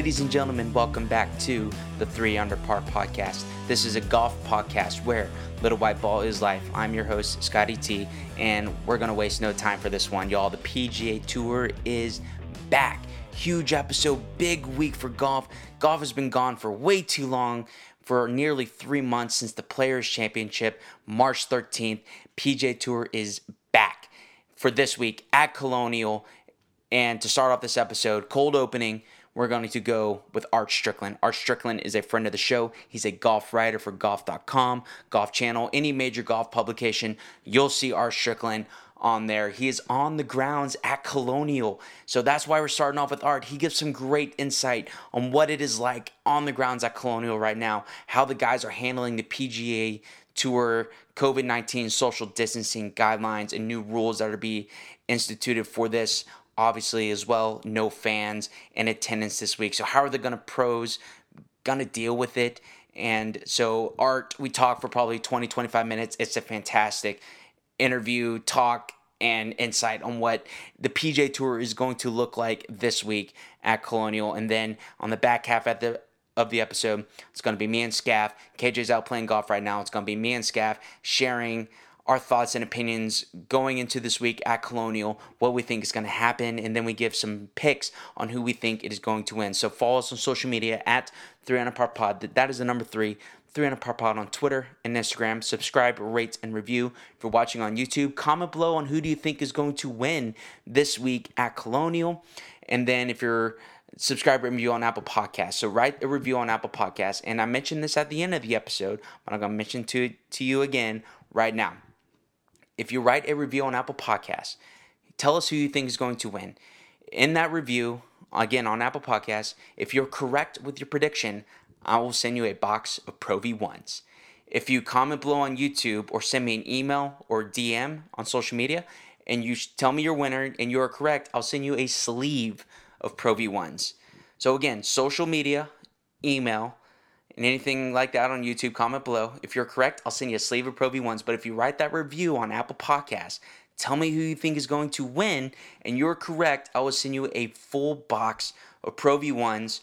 Ladies and gentlemen, welcome back to the 3 Under Par podcast. This is a golf podcast where Little White Ball is life. I'm your host, Scotty T, and we're going to waste no time for this one, y'all. The PGA Tour is back. Huge episode, big week for golf. Golf has been gone for way too long, for nearly 3 months since the Players' Championship, March 13th. PGA Tour is back for this week at Colonial. And to start off this episode, cold opening, we're going to go with Art Strickland. Art Strickland is a friend of the show. He's a golf writer for golf.com, Golf Channel, any major golf publication. You'll see Art Strickland on there. He is on the grounds at Colonial. So that's why we're starting off with Art. He gives some great insight on what it is like on the grounds at Colonial right now, how the guys are handling the PGA Tour, COVID-19 social distancing guidelines, and new rules that are being instituted for this. Obviously, as well, no fans in attendance this week. So how are the pros going to deal with it? And so, Art, we talked for probably 20, 25 minutes. It's a fantastic interview, talk, and insight on what the PGA Tour is going to look like this week at Colonial. And then on the back half of the episode, it's going to be me and Scaff. KJ's out playing golf right now. It's going to be me and Scaff sharing our thoughts and opinions going into this week at Colonial, what we think is going to happen, and then we give some picks on who we think it is going to win. So follow us on social media at 3 Under Par Pod. That is the number 3 Under Par Pod on Twitter and Instagram. Subscribe, rate, and review if you're watching on YouTube. Comment below on who do you think is going to win this week at Colonial. And then if you're subscribe and review on Apple Podcasts. So write a review on Apple Podcasts. And I mentioned this at the end of the episode, but I'm going to mention to you again right now. If you write a review on Apple Podcasts, tell us who you think is going to win. In that review, again on Apple Podcasts, if you're correct with your prediction, I will send you a box of Pro V1s. If you comment below on YouTube or send me an email or DM on social media and you tell me your winner and you are correct, I'll send you a sleeve of Pro V1s. So again, social media, email, and anything like that on YouTube, comment below. If you're correct, I'll send you a sleeve of Pro V1s. But if you write that review on Apple Podcasts, tell me who you think is going to win, and you're correct, I will send you a full box of Pro V1s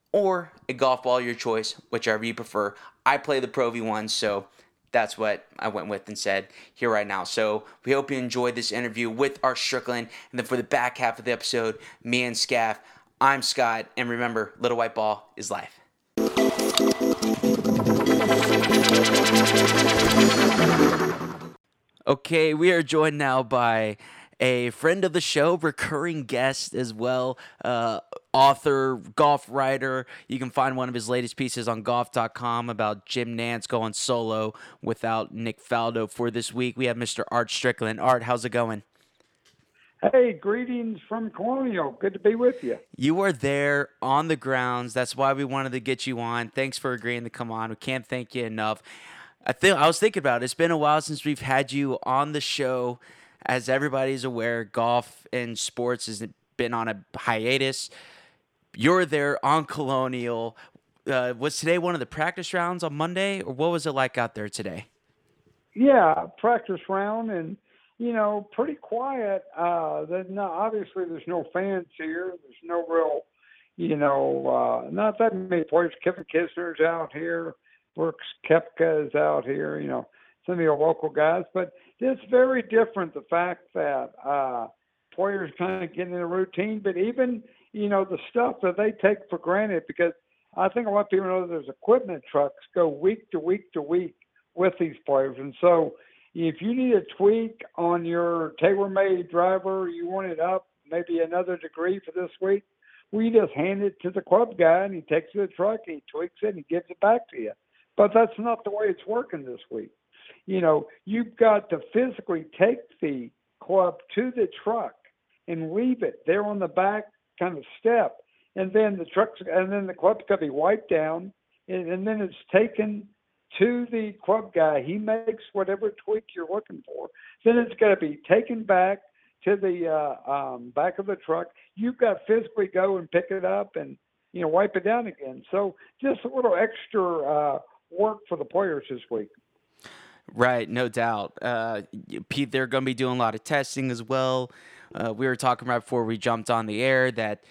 or a golf ball, your choice, whichever you prefer. I play the Pro V1s, so that's what I went with and said here right now. So we hope you enjoyed this interview with Art Strickland. And then for the back half of the episode, me and Scaff, I'm Scott. And remember, Little White Ball is life. Okay, we are joined now by a friend of the show, recurring guest as well, author, golf writer. You can find one of his latest pieces on golf.com about Jim Nantz going solo without Nick Faldo. For this week, we have Mr. Art Strickland. Art, how's it going? Hey, greetings from Colonial. Good to be with you. You were there on the grounds. That's why we wanted to get you on. Thanks for agreeing to come on. We can't thank you enough. I was thinking about it. It's been a while since we've had you on the show. As everybody's aware, golf and sports has been on a hiatus. You're there on Colonial. Was today one of the practice rounds on Monday, or what was it like out there today? Yeah, practice round and, pretty quiet. Obviously, there's no fans here. There's no real, not that many players. Kevin Kisner's out here. Brooks Koepka is out here, some of your local guys. But it's very different, the fact that players kind of get in a routine. But even, the stuff that they take for granted, because I think a lot of people know there's equipment trucks go week to week to week with these players. And so if you need a tweak on your TaylorMade driver, you want it up maybe another degree for this week, we just hand it to the club guy, and he takes it to the truck, and he tweaks it, and he gives it back to you. But that's not the way it's working this week. You've got to physically take the club to the truck and leave it there on the back kind of step. And then the club's got to be wiped down, and then it's taken to the club guy. He makes whatever tweak you're looking for. Then it's got to be taken back to the back of the truck. You've got to physically go and pick it up and, wipe it down again. So just a little extra work for the players this week. Right, no doubt. Pete, they're going to be doing a lot of testing as well. We were talking right before we jumped on the air that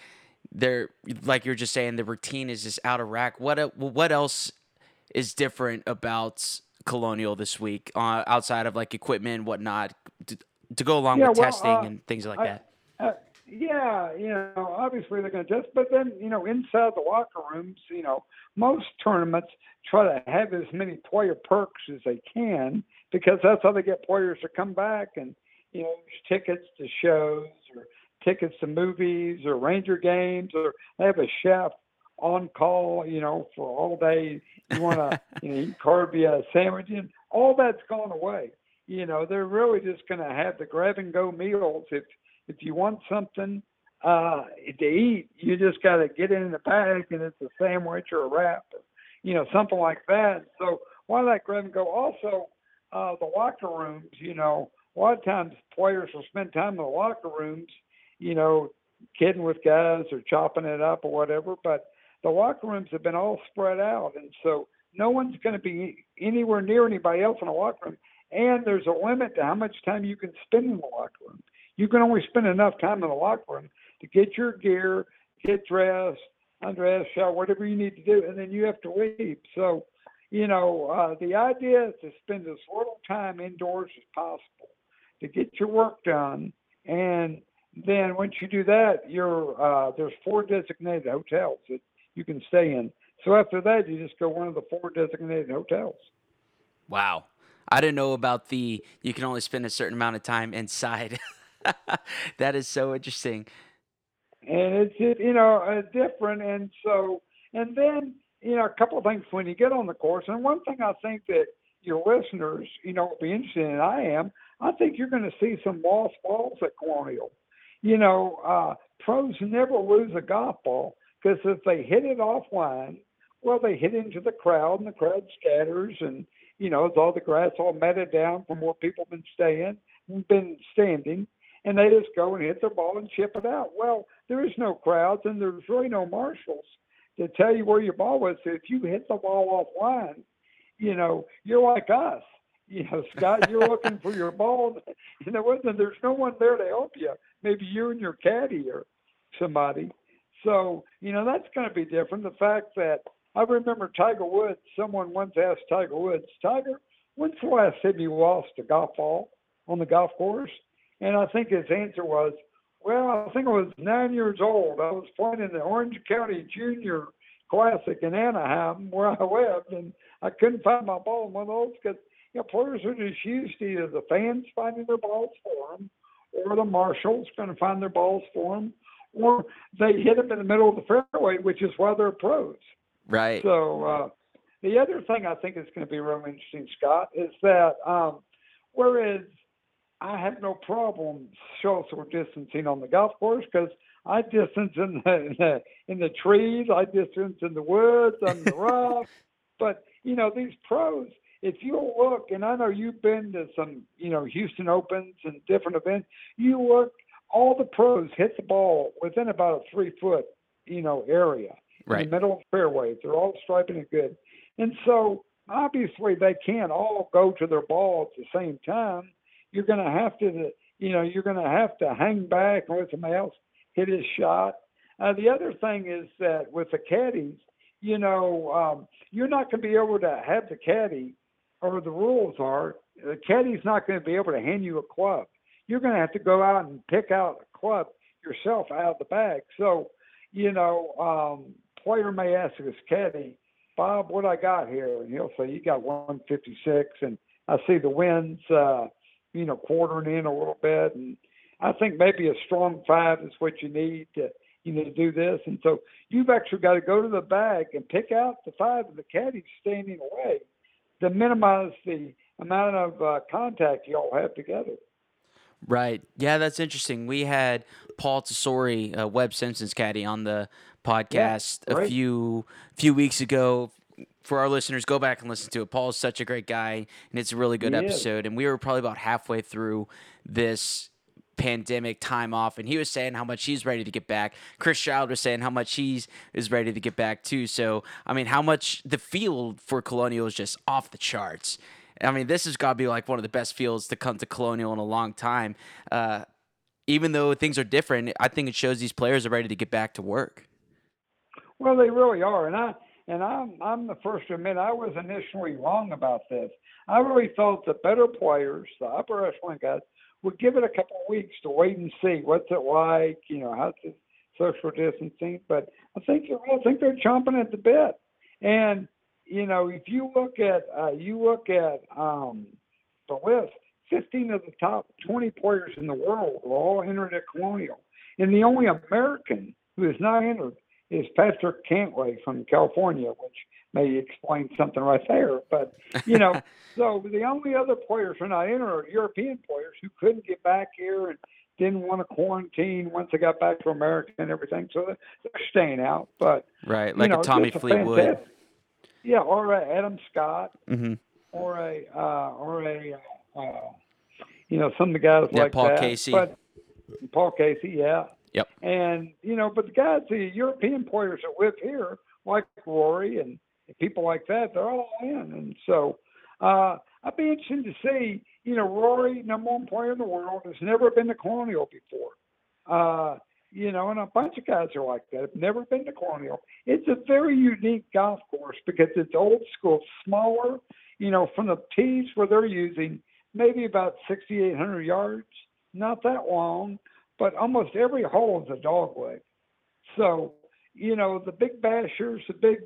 they're like you're just saying, the routine is just out of rack. What else is different about Colonial this week, outside of like equipment and whatnot, to go along Yeah, with well, testing and things like I, that? yeah, obviously they're going to test, but then, inside the locker rooms, most tournaments try to have as many player perks as they can because that's how they get players to come back. And, there's tickets to shows or tickets to movies or Ranger games, or they have a chef on call, for all day. You want to, eat carb a sandwich, and all that's gone away. They're really just going to have the grab and go meals. If you want something to eat, you just got to get it in the bag, and it's a sandwich or a wrap, or, something like that. So why that grab and go? Also, the locker rooms, a lot of times players will spend time in the locker rooms, kidding with guys or chopping it up or whatever. But the locker rooms have been all spread out, and so no one's going to be anywhere near anybody else in a locker room. And there's a limit to how much time you can spend in the locker room. You can only spend enough time in the locker room to get your gear, get dressed, undress, shower, whatever you need to do, and then you have to leave. So, the idea is to spend as little time indoors as possible to get your work done. And then once you do that, there's 4 designated hotels that you can stay in. So after that, you just go one of the 4 designated hotels. Wow. I didn't know about you can only spend a certain amount of time inside. That is so interesting. And it's different. And so, and then, a couple of things when you get on the course. And one thing I think that your listeners, will be interested in, and I think you're going to see some lost balls at Colonial. Pros never lose a golf ball because if they hit it offline, well, they hit into the crowd and the crowd scatters, and, it's all the grass all matted down from where people have been standing, and they just go and hit their ball and chip it out. Well, there is no crowds, and there's really no marshals to tell you where your ball was. So if you hit the ball offline, you're like us. Scott, you're looking for your ball, there's no one there to help you. Maybe you and your caddy or somebody. So, that's going to be different. The fact that I remember Tiger Woods, someone once asked Tiger Woods, Tiger, when's the last time you lost a golf ball on the golf course? And I think his answer was, well, I think I was 9 years old. I was playing in the Orange County Junior Classic in Anaheim where I lived, and I couldn't find my ball in one of those because, players are just used to either the fans finding their balls for them or the marshals going to find their balls for them, or they hit them in the middle of the fairway, which is why they're pros. Right. So the other thing I think is going to be really interesting, Scott, is that whereas I have no problem social distancing on the golf course because I distance in the trees, I distance in the woods, on the rough. But, these pros, if you look, and I know you've been to some, Houston Opens and different events, you look, all the pros hit the ball within about a 3-foot, area. Right. In the middle of the fairways. They're all striping it good. And so obviously they can't all go to their ball at the same time. You're going to have to, you're going to have to hang back and let somebody else hit his shot. The other thing is that with the caddies, you're not going to be able to have the caddy, or the rules are, the caddy's not going to be able to hand you a club. You're going to have to go out and pick out a club yourself out of the bag. So, player may ask his caddy, Bob, what I got here? And he'll say, you got 156, and I see the winds, quartering in a little bit. And I think maybe a strong 5 is what you need to, to do this. And so you've actually got to go to the bag and pick out the 5 of the caddies standing away to minimize the amount of contact you all have together. Right. Yeah, that's interesting. We had Paul Tesori, Webb Simpson's caddy, on the podcast a few weeks ago. For our listeners, go back and listen to it. Paul is such a great guy, and it's a really good episode. And we were probably about halfway through this pandemic time off, and he was saying how much he's ready to get back. Chris Child was saying how much he is ready to get back too. So, I mean, how much the field for Colonial is just off the charts. I mean, this has got to be like one of the best fields to come to Colonial in a long time. Even though things are different, I think it shows these players are ready to get back to work. Well, they really are, and I'm the first to admit I was initially wrong about this. I really thought the better players, the upper echelon guys, would give it a couple of weeks to wait and see what's it like, how's the social distancing. But I think they're chomping at the bit. And if you look at the list, 15 of the top 20 players in the world are all entered at Colonial, and the only American who is not entered is Patrick Cantlay from California, which may explain something right there. But, so the only other players who are not entered are European players who couldn't get back here and didn't want to quarantine once they got back to America and everything. So they're staying out. But, Right, like a Tommy Fleetwood. Yeah, or a Adam Scott, Mm-hmm. or some of the guys like Paul that. Casey. But Paul Casey, yeah. Yep. And, but the European players that live here, like Rory and people like that, they're all in. And so I'd be interested to see, Rory, number one player in the world, has never been to Colonial before. And a bunch of guys are like that, have never been to Colonial. It's a very unique golf course because it's old school, smaller, from the tees where they're using maybe about 6,800 yards, not that long, but almost every hole is a dog leg. So, the big bashers, the big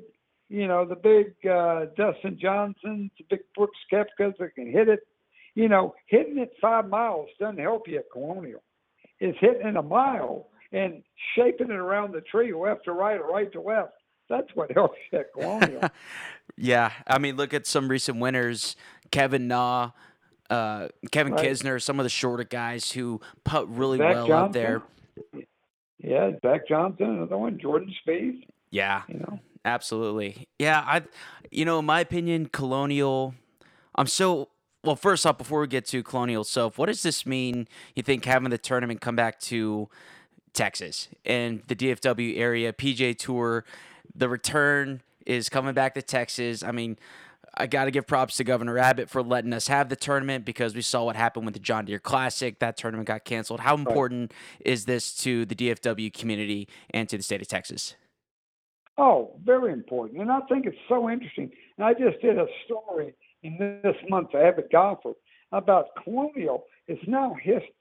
Dustin Johnsons, the big Brooks Koepkas that can hit it, hitting it 5 miles doesn't help you at Colonial. It's hitting it a mile and shaping it around the tree left to right or right to left. That's what helps you at Colonial. Yeah, I mean, look at some recent winners, Kevin Na, Kevin Kisner, some of the shorter guys who putt really Zach well Johnson. out there. Yeah, Zach Johnson, another one, Jordan Spieth. Yeah, absolutely. Yeah, in my opinion, Colonial, well, first off, before we get to Colonial itself, what does this mean, you think, having the tournament come back to Texas and the DFW area, PGA Tour, the return is coming back to Texas? I mean, I got to give props to Governor Abbott for letting us have the tournament because we saw what happened with the John Deere Classic. That tournament got canceled. How important is this to the DFW community and to the state of Texas? Oh, very important. And I think it's so interesting. And I just did a story in this month's Avid Golfer about Colonial. It's now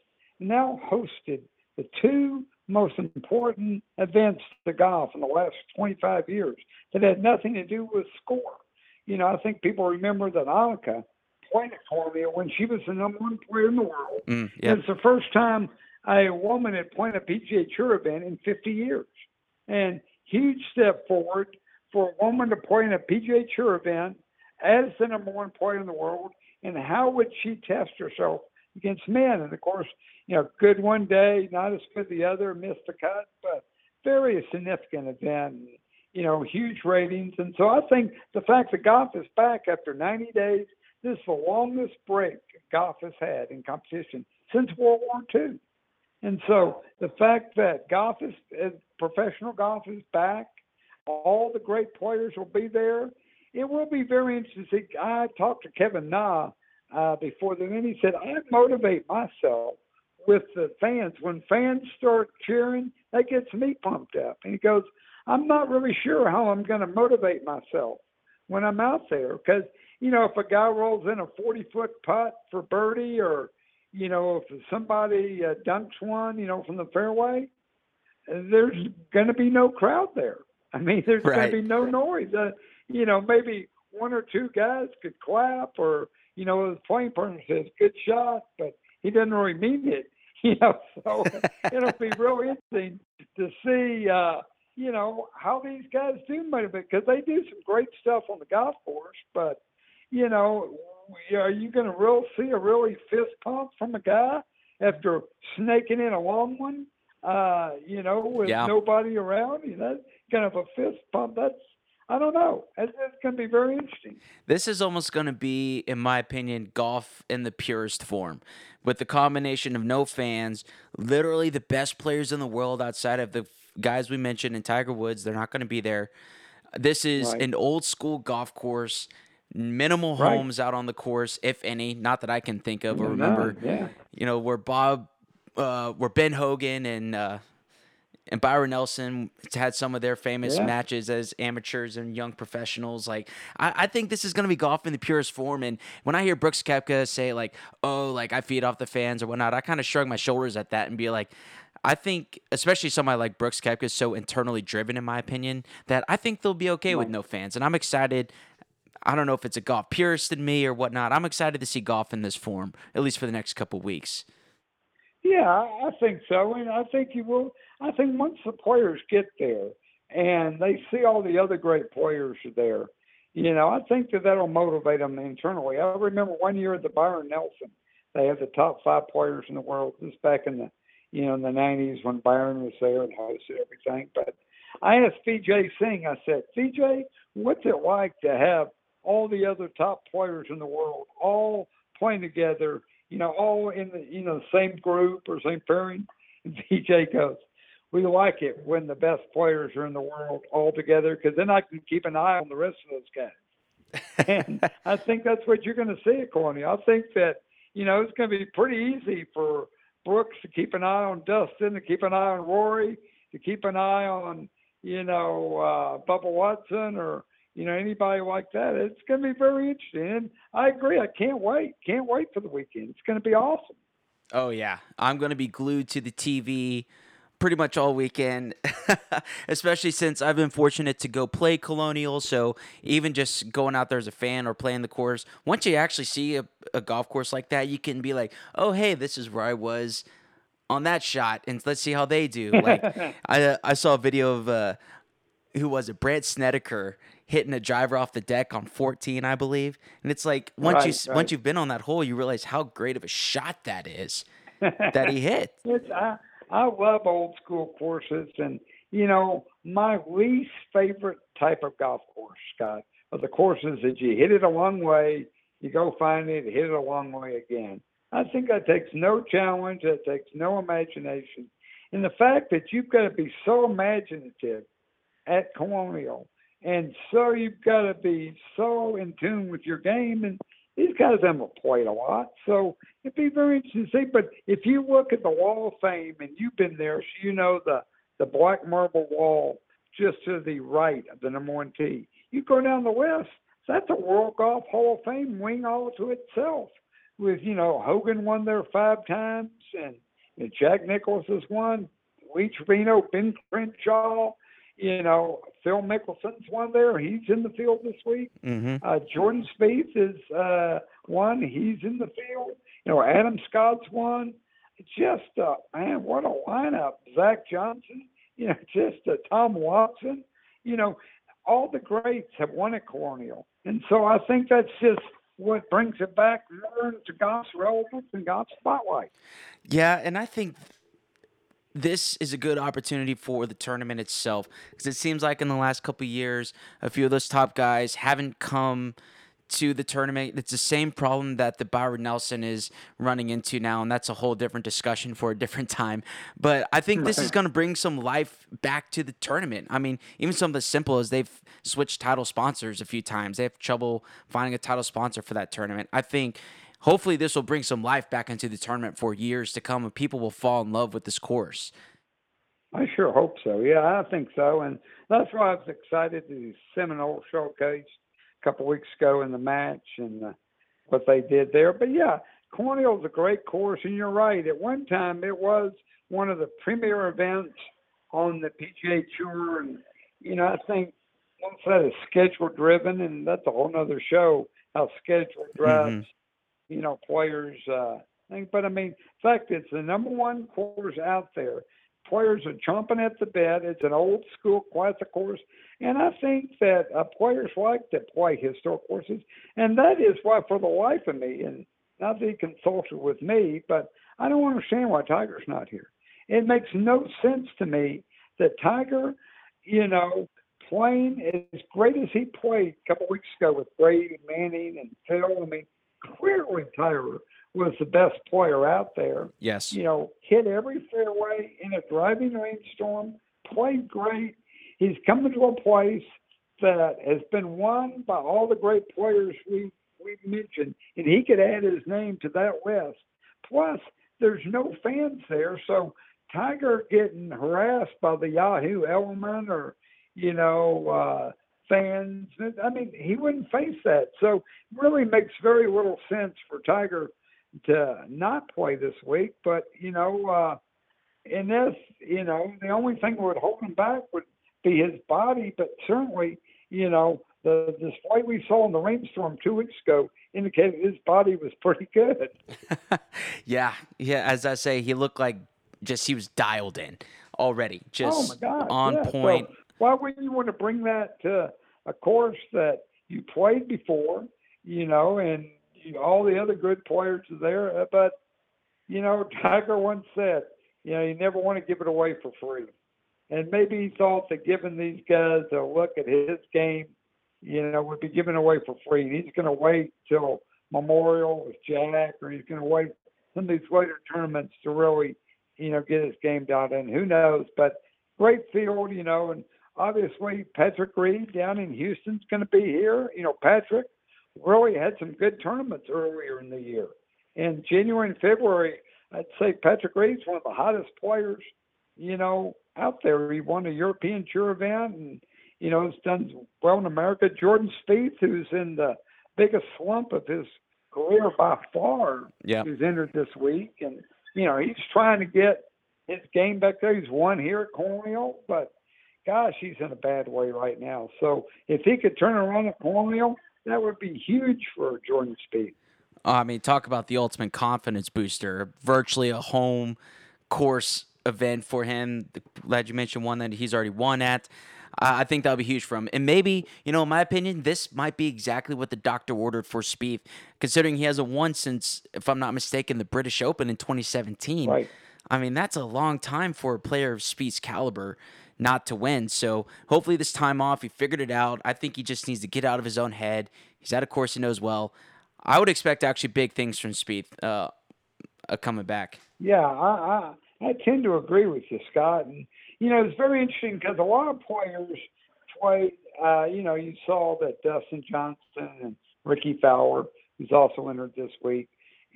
hosted the two most important events to golf in the last 25 years that had nothing to do with score. I think people remember that Annika played at Colonial when she was the number one player in the world. Yep. It's the first time a woman had played a PGA Tour event in 50 years. And huge step forward for a woman to play in a PGA Tour event as the number one player in the world. And how would she test herself against men? And, of course, good one day, not as good the other, missed the cut, but very significant event. Huge ratings. And so I think the fact that golf is back after 90 days, this is the longest break golf has had in competition since World War II. And so the fact that professional golf is back, all the great players will be there. It will be very interesting. I talked to Kevin Na before then, and he said, I motivate myself with the fans. When fans start cheering, that gets me pumped up. And he goes, I'm not really sure how I'm going to motivate myself when I'm out there because, if a guy rolls in a 40-foot putt for birdie or, if somebody dunks one, from the fairway, there's going to be no crowd there. I mean, there's going to be no noise. Maybe one or two guys could clap or, the playing partner says, good shot, but he doesn't really mean it. So it'll be real interesting to see, how these guys do motivate because they do some great stuff on the golf course. But, are you going to see a really fist pump from a guy after snaking in a long one, with nobody around? That's kind of a fist pump. I don't know. It's going to be very interesting. This is almost going to be, in my opinion, golf in the purest form. With the combination of no fans, literally the best players in the world outside of the guys we mentioned and Tiger Woods, they're not going to be there. This is an old school golf course, minimal homes out on the course, if any, not that I can think of or remember. Yeah. Where Ben Hogan and and Byron Nelson had some of their famous Yeah. matches as amateurs and young professionals. Like, I think this is going to be golf in the purest form. And when I hear Brooks Koepka say, like, oh, like, I feed off the fans or whatnot, I kind of shrug my shoulders at that and be like, I think, especially somebody like Brooks Koepka is so internally driven, in my opinion, that I think they'll be okay with Right. no fans. And I'm excited. I don't know if it's a golf purist in me or whatnot. I'm excited to see golf in this form, at least for the next couple weeks. Yeah, I think so, and I think you will. I think once the players get there and they see all the other great players are there, I think that that'll motivate them internally. I remember one year at the Byron Nelson, they had the top 5 players in the world. This back in the, in the '90s when Byron was there and hosted everything. But I asked Vijay Singh. I said, Vijay, what's it like to have all the other top players in the world all playing together? All in the same group or same pairing. And VJ goes, we like it when the best players are in the world all together because then I can keep an eye on the rest of those guys. And I think that's what you're going to see at Colonial. I think that it's going to be pretty easy for Brooks to keep an eye on Dustin, to keep an eye on Rory, to keep an eye on Bubba Watson or anybody like that. It's going to be very interesting. And I agree. I can't wait. Can't wait for the weekend. It's going to be awesome. Oh, yeah. I'm going to be glued to the TV pretty much all weekend, especially since I've been fortunate to go play Colonial. So even just going out there as a fan or playing the course, once you actually see a golf course like that, you can be like, oh, hey, this is where I was on that shot, and let's see how they do. Like, I saw a video of who was it? Brad Snedeker hitting a driver off the deck on 14, I believe. And it's like once you've been on that hole, you realize how great of a shot that is that he hit. I love old school courses, and my least favorite type of golf course, Scott, are the courses that you hit it a long way, you go find it, hit it a long way again. I think that takes no challenge, that takes no imagination, and the fact that you've got to be so imaginative at Colonial. And so you've got to be so in tune with your game. And these guys haven't played a lot. So it'd be very interesting to see. But if you look at the Wall of Fame, and you've been there, so the black marble wall just to the right of the number 1 tee. You go down the list, that's a World Golf Hall of Fame wing all to itself. With, Hogan won there 5 times, and Jack Nicklaus has won, Lee Trevino, Ben Crenshaw, Phil Mickelson's won there. He's in the field this week. Mm-hmm. Jordan Spieth is won. He's in the field. Adam Scott's won. Just, man, what a lineup. Zach Johnson, just Tom Watson. All the greats have won at Colonial. And so I think that's just what brings it back more to golf's relevance and golf's spotlight. Yeah, and I think this is a good opportunity for the tournament itself because it seems like in the last couple of years, a few of those top guys haven't come to the tournament. It's the same problem that the Byron Nelson is running into now, and that's a whole different discussion for a different time. But I think this is going to bring some life back to the tournament. I mean, even something as simple as they've switched title sponsors a few times. They have trouble finding a title sponsor for that tournament. I think hopefully this will bring some life back into the tournament for years to come, and people will fall in love with this course. I sure hope so. Yeah, I think so. And that's why I was excited to the Seminole showcase a couple of weeks ago in the match and what they did there. But, yeah, Colonial is a great course, and you're right. At one time, it was one of the premier events on the PGA Tour. And, I think once that is schedule-driven, and that's a whole other show, how schedule drives, players. But, I mean, in fact, it's the number 1 course out there. Players are chomping at the bit. It's an old school classic course. And I think that players like to play historic courses. And that is why, for the life of me, and not that he consulted with me, but I don't understand why Tiger's not here. It makes no sense to me that Tiger, playing as great as he played a couple weeks ago with Brady, Manning, and Phil. I mean, clearly Tiger was the best player out there. Yes. Hit every fairway in a driving rainstorm, played great. He's coming to a place that has been won by all the great players we've mentioned, and he could add his name to that list. Plus, there's no fans there, so Tiger getting harassed by the Yahoo element or, fans. I mean, he wouldn't face that. So it really makes very little sense for Tiger to not play this week. But, in this, the only thing that would hold him back would be his body. But certainly, the display we saw in the rainstorm 2 weeks ago indicated his body was pretty good. Yeah. As I say, he looked like he was dialed in already, Oh my just gosh, on yeah. So point. why wouldn't you want to bring that to a course that you played before, and all the other good players are there? But, Tiger once said, you never want to give it away for free. And maybe he thought that giving these guys a look at his game, would be given away for free. And he's going to wait till Memorial with Jack, or he's going to wait some of these later tournaments to really, get his game down. And who knows? But great field, and obviously Patrick Reed down in Houston's going to be here. Patrick really had some good tournaments earlier in the year. In January and February, I'd say Patrick Reed's one of the hottest players, out there. He won a European Tour event and, has done well in America. Jordan Spieth, who's in the biggest slump of his career by far, who's entered this week. And, he's trying to get his game back there. He's won here at Colonial, but gosh, he's in a bad way right now. So if he could turn around at Colonial, that would be huge for Jordan Spieth. I mean, talk about the ultimate confidence booster. Virtually a home course event for him. Glad you mentioned one that he's already won at. I think that'll be huge for him. And maybe, in my opinion, this might be exactly what the doctor ordered for Spieth, considering he hasn't won since, if I'm not mistaken, the British Open in 2017. Right. I mean, that's a long time for a player of Spieth's caliber not to win. So hopefully this time off, he figured it out. I think he just needs to get out of his own head. He's at a course he knows well. I would expect actually big things from Spieth coming back. Yeah, I tend to agree with you, Scott. And, it's very interesting because a lot of players played, you saw that Dustin Johnson and Ricky Fowler, who's also entered this week,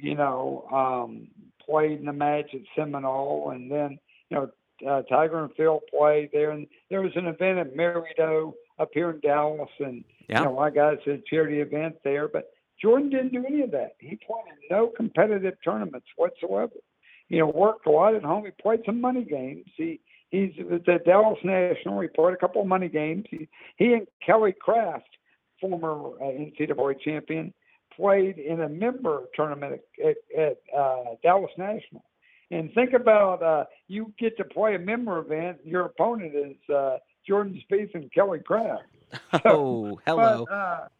played in the match at Seminole. And then, Tiger and Phil played there. And there was an event at Merrido up here in Dallas. And, my guys had a charity event there. But Jordan didn't do any of that. He played in no competitive tournaments whatsoever. Worked a lot at home. He played some money games. He's at the Dallas National. He played a couple of money games. He and Kelly Craft, former NCAA champion, played in a member tournament at Dallas National. And think about you get to play a member event. Your opponent is Jordan Spieth and Kelly Craft. Oh, hello. But,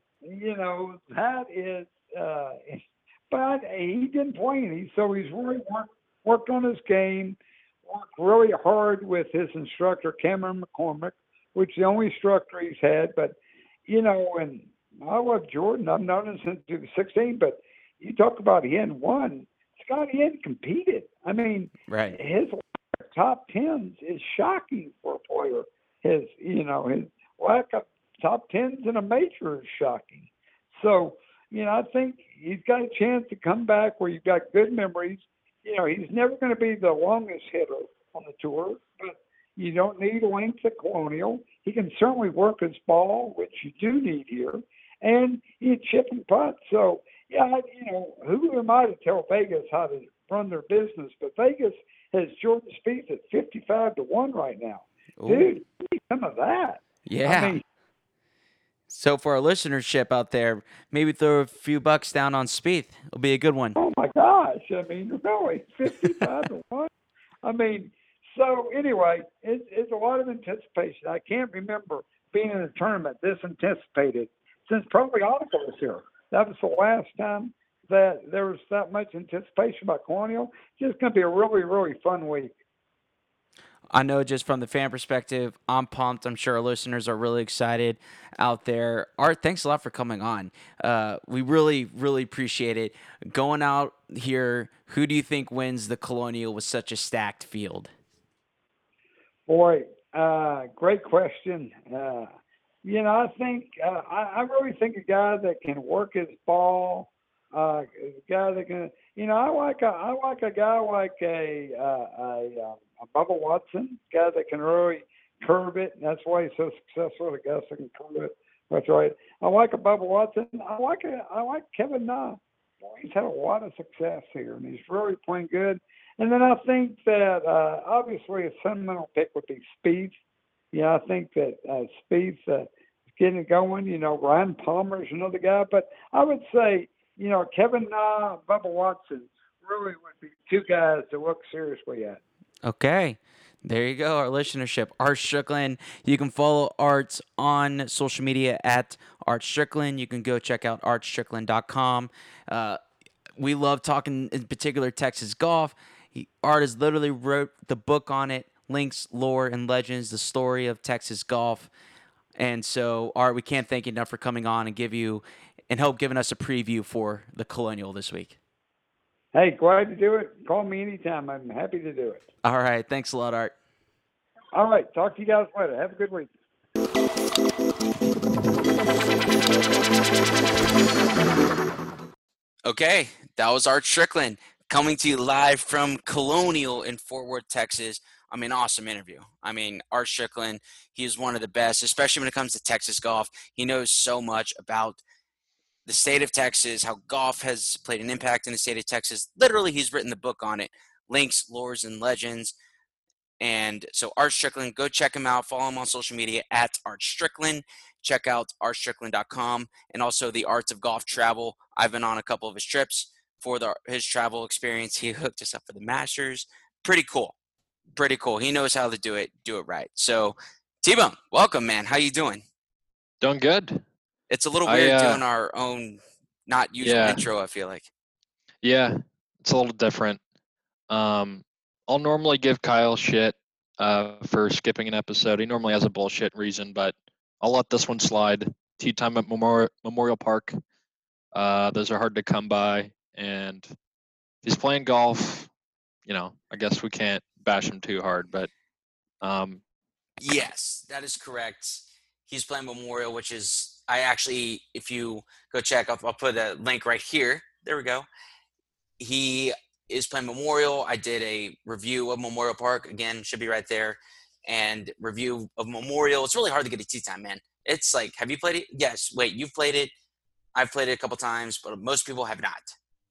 that is, but he didn't play any, so he's really worked on his game, worked really hard with his instructor, Cameron McCormick, which is the only instructor he's had. But, and I love Jordan. I've known him since he was 16, but you talk about he hadn't won. Scott, he hadn't competed. I mean, right. His top tens is shocking for a player. His lack of top tens in a major is shocking. So, I think he's got a chance to come back where you've got good memories. He's never going to be the longest hitter on the tour, but you don't need length at Colonial. He can certainly work his ball, which you do need here, and he chip and putt. So, who am I to tell Vegas how to run their business? But Vegas has Jordan Spieth at 55-1 right now. Ooh. Dude, need some of that. Yeah. I mean, so for our listenership out there, maybe throw a few bucks down on Spieth. It'll be a good one. Oh my gosh! I mean, really, 55-1. I mean, so anyway, it's a lot of anticipation. I can't remember being in a tournament this anticipated since probably Annika was here. That was the last time that there was that much anticipation about Colonial. It's just going to be a really, really fun week. I know just from the fan perspective, I'm pumped. I'm sure our listeners are really excited out there. Art, thanks a lot for coming on. We really, really appreciate it. Going out here, who do you think wins the Colonial with such a stacked field? Boy, great question. I think I really think a guy that can work his ball, A guy that can, I like a guy like a Bubba Watson, guy that can really curve it. And that's why he's so successful. The guys that can curve it. That's right. I like a Bubba Watson. I like Kevin Na. Boy, he's had a lot of success here, and he's really playing good. And then I think that obviously a sentimental pick would be Spieth. Yeah, I think that Spieth is getting it going. Ryan Palmer's another guy, but I would say Kevin Na, Bubba Watson really would be two guys to look seriously at. Okay. There you go, our listenership. Art Strickland. You can follow Art on social media at Art Strickland. You can go check out artstrickland.com. We love talking, in particular, Texas golf. Art has literally wrote the book on it, Links, Lore, and Legends, the story of Texas golf. And so, Art, we can't thank you enough for coming on and help giving us a preview for the Colonial this week. Hey, glad to do it. Call me anytime. I'm happy to do it. All right. Thanks a lot, Art. All right. Talk to you guys later. Have a good week. Okay. That was Art Strickland coming to you live from Colonial in Fort Worth, Texas. Awesome interview. Art Strickland, he is one of the best, especially when it comes to Texas golf. He knows so much about the state of Texas, how golf has played an impact in the state of Texas. Literally, he's written the book on it, Links, Lores, and Legends. And so Art Strickland, go check him out. Follow him on social media at Art Strickland. Check out artstrickland.com and also the Arts of Golf Travel. I've been on a couple of his trips for his travel experience. He hooked us up for the Masters. Pretty cool. Pretty cool. He knows how to do it right. So, T-Bone, welcome, man. How you doing? Doing good. It's a little weird doing our own not usual intro, I feel like. Yeah, it's a little different. I'll normally give Kyle shit for skipping an episode. He normally has a bullshit reason, but I'll let this one slide. Tee time at Memorial Park. Those are hard to come by, and he's playing golf. I guess we can't bash him too hard, but yes, that is correct. He's playing Memorial, which is if you go check, I'll put a link right here. There we go. He is playing Memorial. I did a review of Memorial Park. Again, should be right there. And review of Memorial. It's really hard to get a tee time, man. It's like, have you played it? Yes. Wait, you've played it. I've played it a couple times, but most people have not.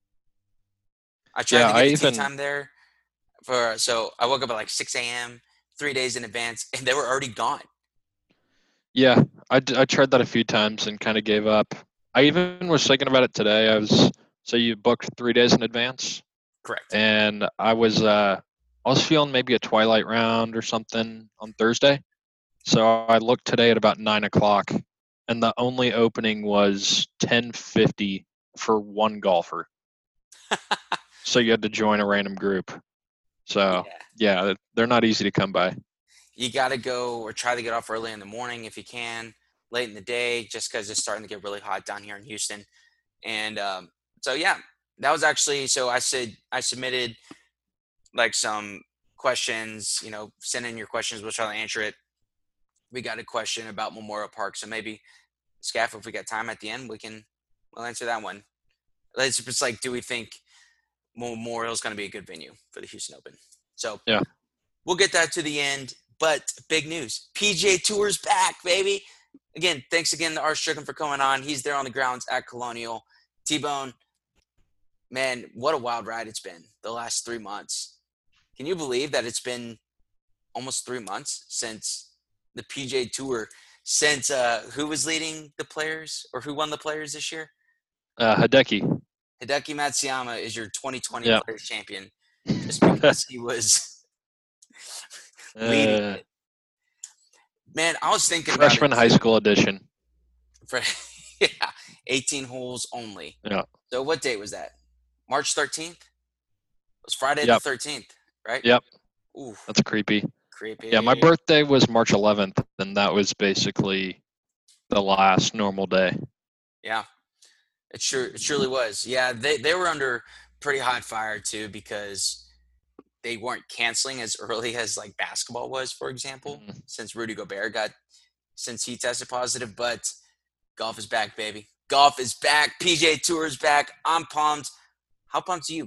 I tried to get a tee time there. So I woke up at like 6 a.m., 3 days in advance, and they were already gone. Yeah, I tried that a few times and kind of gave up. I even was thinking about it today. So you booked 3 days in advance? Correct. And I was feeling maybe a twilight round or something on Thursday. So I looked today at about 9 o'clock, and the only opening was 10:50 for one golfer. So you had to join a random group. So yeah, they're not easy to come by. You got to go or try to get off early in the morning if you can, late in the day, just because it's starting to get really hot down here in Houston. And so, yeah, that was actually – so I submitted like some questions, send in your questions. We'll try to answer it. We got a question about Memorial Park. So maybe, Scaff, if we got time at the end, we'll answer that one. It's like, do we think Memorial is going to be a good venue for the Houston Open? So yeah, we'll get that to the end. But big news, PGA Tour's back, baby. Again, thanks again to Art Strickland for coming on. He's there on the grounds at Colonial. T-Bone, man, what a wild ride it's been the last 3 months. Can you believe that it's been almost 3 months since the PGA Tour, since who was leading the players or who won the players this year? Hideki Matsuyama is your 2020 Players Champion just because he was leading it. Man, I was thinking freshman high school edition. 18 holes only. Yeah. So what date was that? March 13th? It was Friday the 13th, right? Yep. Ooh. That's creepy. Creepy. Yeah, my birthday was March 11th, and that was basically the last normal day. Yeah. It surely was. Yeah, they were under pretty hot fire too because they weren't canceling as early as like basketball was, for example, since Rudy Gobert since he tested positive. But golf is back, baby. Golf is back. PGA Tour is back. I'm pumped. How pumped are you?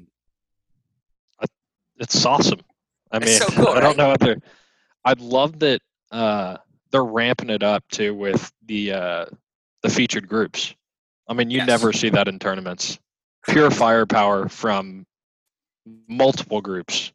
It's awesome. I mean, It's so cool, I don't right? know I'd love that they're ramping it up too with the featured groups. I mean, you Yes. never see that in tournaments. Pure firepower from multiple groups.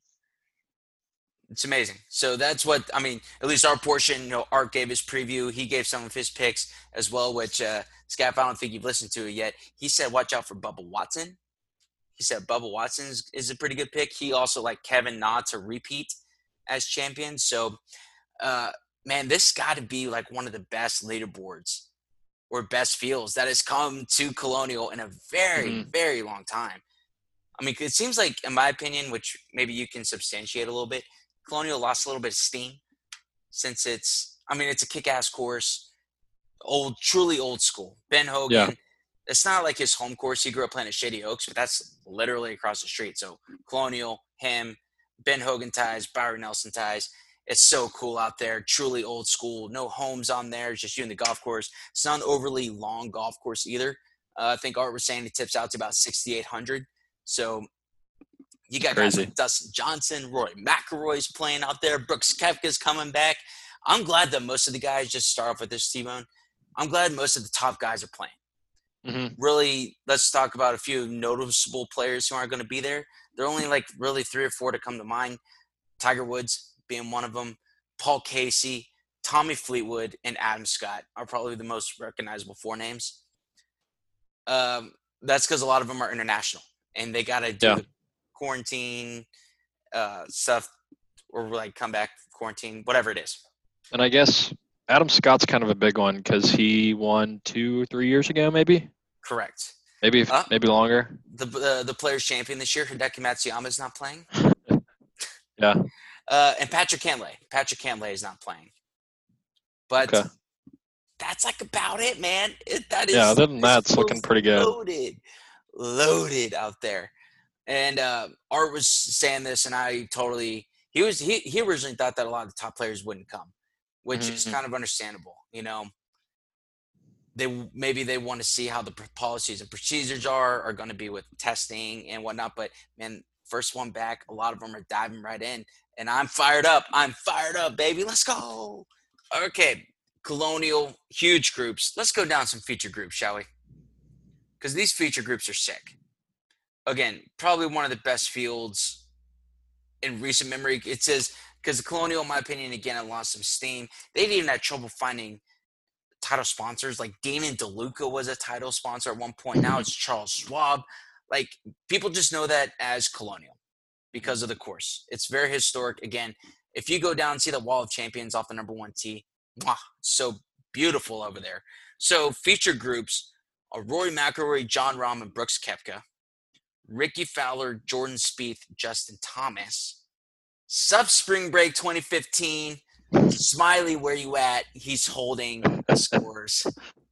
It's amazing. So that's what, I mean, at least our portion, Art gave his preview. He gave some of his picks as well, which, Scaff, I don't think you've listened to it yet. He said, watch out for Bubba Watson. He said Bubba Watson is a pretty good pick. He also like Kevin Na to repeat as champion. So, man, this got to be like one of the best leaderboards or best fields that has come to Colonial in a very, very long time. I mean, it seems like, in my opinion, which maybe you can substantiate a little bit, Colonial lost a little bit of steam since it's a kick-ass course, truly old school. Ben Hogan, it's not like his home course. He grew up playing at Shady Oaks, but that's literally across the street. So Colonial, him, Ben Hogan ties, Byron Nelson ties. It's so cool out there, truly old school. No homes on there, it's just you and the golf course. It's not an overly long golf course either. I think Art was saying it tips out to about 6,800. So you got guys like Dustin Johnson, Rory McIlroy's playing out there. Brooks Koepka's coming back. I'm glad that most of the guys just start off with this, T-Bone. I'm glad most of the top guys are playing. Mm-hmm. Really, let's talk about a few noticeable players who aren't going to be there. There are only like really 3 or 4 to come to mind. Tiger Woods being one of them. Paul Casey, Tommy Fleetwood, and Adam Scott are probably the most recognizable 4 names. That's because a lot of them are international, and they got to do the quarantine stuff or like come back quarantine, whatever it is. And I guess Adam Scott's kind of a big one because he won 2 or 3 years ago, maybe. Correct. Maybe longer. The Players Champion this year, Hideki Matsuyama, is not playing. Yeah. And Patrick Cantlay. Patrick Cantlay is not playing. But that's like about it, man. Other than that, it's looking pretty good. Loaded out there. And Art was saying this, and I totally he originally thought that a lot of the top players wouldn't come, which is kind of understandable. They want to see how the policies and procedures are going to be with testing and whatnot. But man, first one back, a lot of them are diving right in, and I'm fired up. I'm fired up, baby. Let's go. Okay, Colonial, huge groups. Let's go down some feature groups, shall we? Because these feature groups are sick. Again, probably one of the best fields in recent memory. It says, because the Colonial, in my opinion, again, it lost some steam. They've even had trouble finding title sponsors. Like Damon DeLuca was a title sponsor at one point. Now it's Charles Schwab. Like, people just know that as Colonial because of the course. It's very historic. Again, if you go down and see the Wall of Champions off the number 1 tee, so beautiful over there. So feature groups are Rory McIlroy, Jon Rahm, and Brooks Koepka. Ricky Fowler, Jordan Spieth, Justin Thomas. Spring Break 2015. Smiley, where you at? He's holding the scores.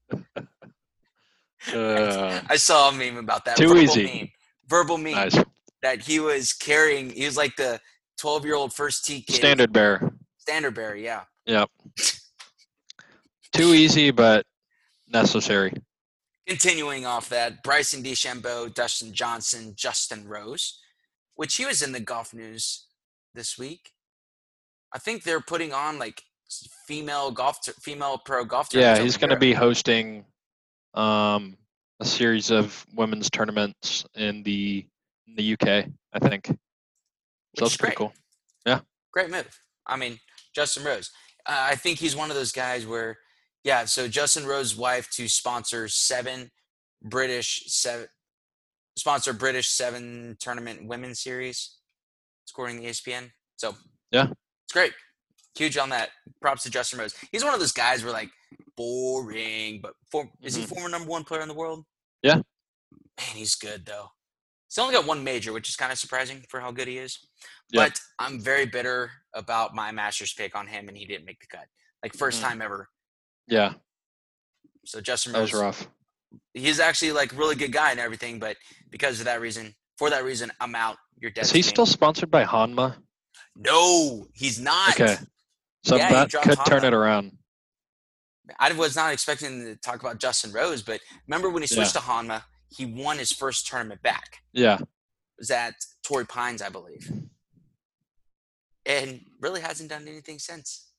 I saw a meme about that. Verbal meme. Nice. That he was carrying. He was like the 12-year-old first tee kid. Standard bearer, yeah. Yep. Too easy, but necessary. Continuing off that, Bryson DeChambeau, Dustin Johnson, Justin Rose, which he was in the golf news this week. I think they're putting on like female pro golf tournaments. Yeah, he's going to be hosting a series of women's tournaments in the UK, I think. So that's pretty cool. Yeah. Great move. I mean, Justin Rose. I think he's one of those guys where, so Justin Rose's wife to sponsor British 7 tournament women's series, according to ESPN. So it's great. Huge on that. Props to Justin Rose. He's one of those guys where like boring, but is he former number 1 player in the world? Yeah. Man, he's good though. He's only got 1 major, which is kind of surprising for how good he is. Yep. But I'm very bitter about my Masters pick on him, and he didn't make the cut. Like first time ever. Yeah. So Justin Rose. That was rough. He's actually like really good guy and everything, but for that reason, I'm out. You're dead. Is he still sponsored by Hanma? No, he's not. Okay. So that could turn it around. I was not expecting to talk about Justin Rose, but remember when he switched to Hanma, he won his first tournament back. Yeah. It was at Torrey Pines, I believe. And really hasn't done anything since.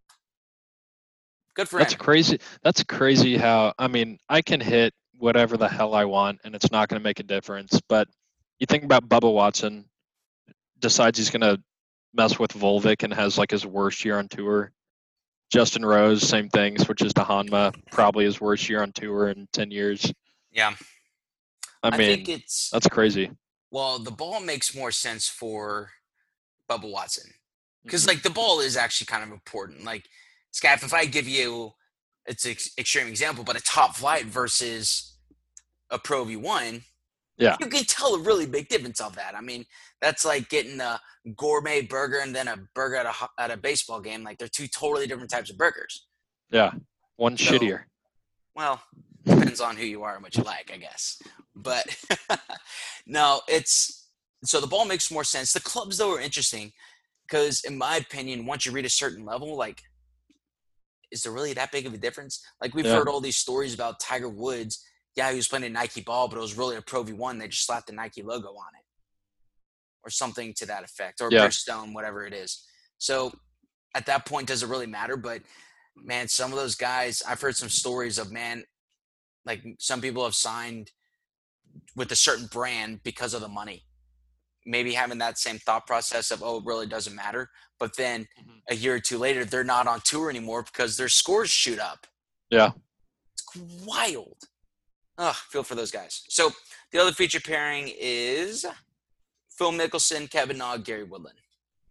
Good for him. That's crazy how, I mean, I can hit whatever the hell I want and it's not going to make a difference. But you think about Bubba Watson, decides he's going to mess with Volvic and has like his worst year on tour. Justin Rose, same thing, switches to Hanma, probably his worst year on tour in 10 years. Yeah. I mean, that's crazy. Well, the ball makes more sense for Bubba Watson. Because, like, the ball is actually kind of important. Like, Scaff, if I give you, it's an extreme example, but a top flight versus a Pro V1, yeah, you can tell a really big difference of that. I mean, that's like getting a gourmet burger and then a burger at a baseball game. Like, they're two totally different types of burgers. Yeah, one shittier. Well, depends on who you are and what you like, I guess. But, no, so the ball makes more sense. The clubs, though, are interesting because, in my opinion, once you reach a certain level, like, is there really that big of a difference? Like, we've heard all these stories about Tiger Woods. Yeah, he was playing a Nike ball, but it was really a Pro V1. They just slapped the Nike logo on it or something to that effect, or Bridgestone, whatever it is. So at that point, does it really matter? But, man, some of those guys, I've heard some stories of, man, like some people have signed with a certain brand because of the money. Maybe having that same thought process of, it really doesn't matter. But then a year or two later, they're not on tour anymore because their scores shoot up. Yeah. It's wild. Feel for those guys. So the other feature pairing is Phil Mickelson, Kevin Na, Gary Woodland.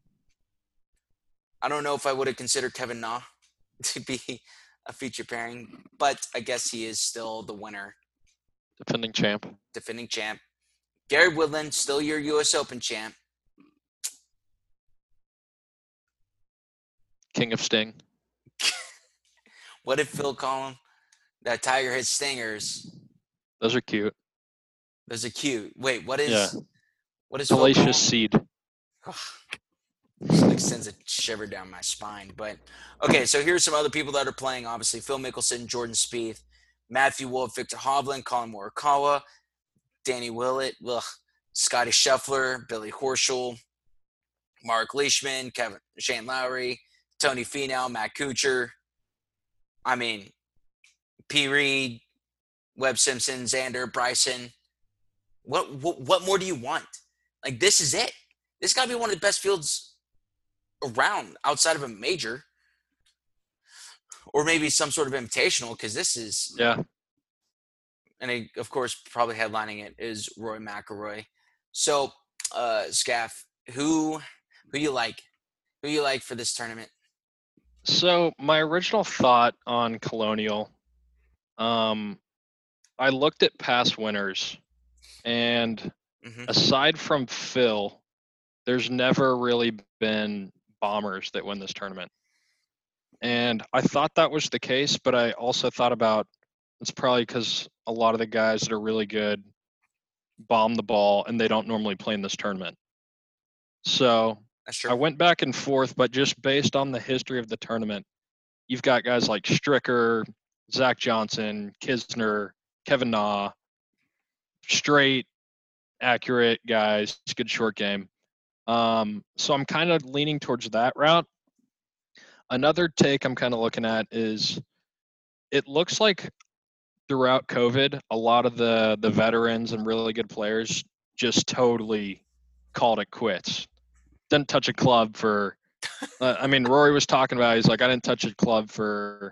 I don't know if I would have considered Kevin Na to be a feature pairing, but I guess he is still the winner. Defending champ. Gary Woodland, still your U.S. Open champ. King of Sting. What did Phil call him? That Tiger hit stingers. Those are cute. Wait, what is Hellacious seed. Just like sends a shiver down my spine. But okay, so here's some other people that are playing. Obviously, Phil Mickelson, Jordan Spieth, Matthew Wolff, Victor Hovland, Colin Morikawa, Danny Willett, Scotty Scheffler, Billy Horschel, Mark Leishman, Shane Lowry, Tony Finau, Matt Kuchar. I mean, P. Reed, Webb Simpson, Xander, Bryson. What more do you want? Like, this is it. This got to be one of the best fields around outside of a major. Or maybe some sort of invitational, because this is... Yeah. And of course, probably headlining it is Rory McIlroy. So, Scaff, who you like? Who you like for this tournament? So my original thought on Colonial, I looked at past winners, and aside from Phil, there's never really been bombers that win this tournament. And I thought that was the case, but I also thought about it's probably because a lot of the guys that are really good bomb the ball, and they don't normally play in this tournament. So I went back and forth, but just based on the history of the tournament, you've got guys like Stricker, Zach Johnson, Kisner, Kevin Na, straight, accurate guys, good short game. So I'm kind of leaning towards that route. Another take I'm kind of looking at is it looks like throughout COVID, a lot of the veterans and really good players just totally called it quits. Didn't touch a club for Rory was talking about, he's like, I didn't touch a club for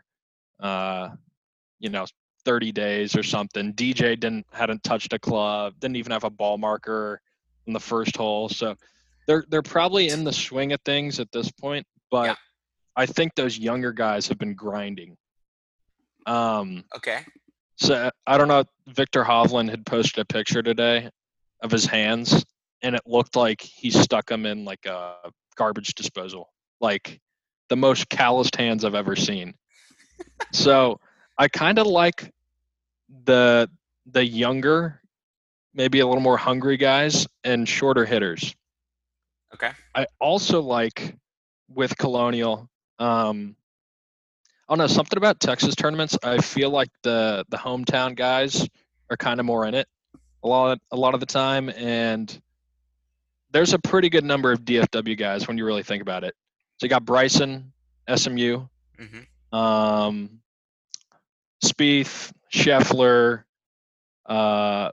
30 days or something. DJ hadn't touched a club, didn't even have a ball marker in the first hole. So they're probably in the swing of things at this point, but I think those younger guys have been grinding. Okay. So I don't know, Victor Hovland had posted a picture today of his hands, and it looked like he stuck them in like a garbage disposal, like the most calloused hands I've ever seen. So I kind of like the younger, maybe a little more hungry guys and shorter hitters. Okay. I also like with Colonial, Oh no, something about Texas tournaments. I feel like the hometown guys are kind of more in it a lot of the time, and there's a pretty good number of DFW guys when you really think about it. So you got Bryson, SMU, Mm-hmm. Spieth, Scheffler, I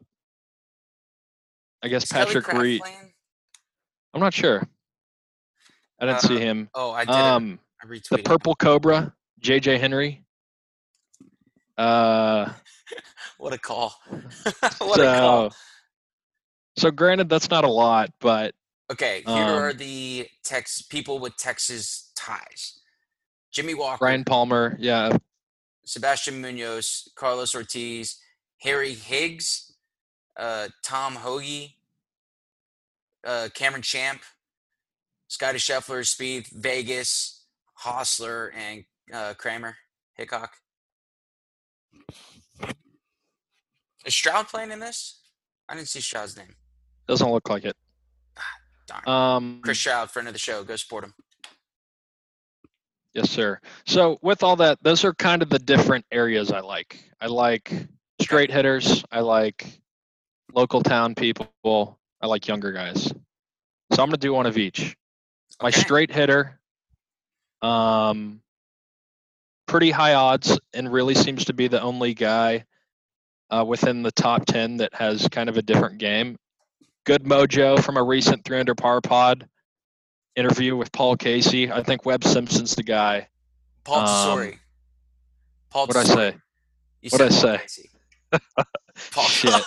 guess Is Kelly Patrick Craft Reed. playing? I'm not sure. I didn't see him. Oh, I did it. I The retweeted. Purple Cobra, JJ Henry. What a call. What a call. So granted, that's not a lot, but Okay, here are the people with Texas ties. Jimmy Walker, Brian Palmer, yeah. Sebastian Munoz, Carlos Ortiz, Harry Higgs, Tom Hoagie, Cameron Champ, Scotty Scheffler, Spieth, Vegas, Hostler, and Kramer, Hickok. Is Stroud playing in this? I didn't see Stroud's name. Doesn't look like it. Darn. Chris Stroud, friend of the show. Go support him. Yes, sir. So with all that, those are kind of the different areas I like. I like straight hitters. I like local town people. I like younger guys. So I'm going to do one of each. My straight hitter, pretty high odds, and really seems to be the only guy within the top 10 that has kind of a different game. Good mojo from a recent 300 par pod interview with Paul Casey. I think Webb Simpson's the guy. Paul Tesori. What'd I say? What'd I say? Paul Shit.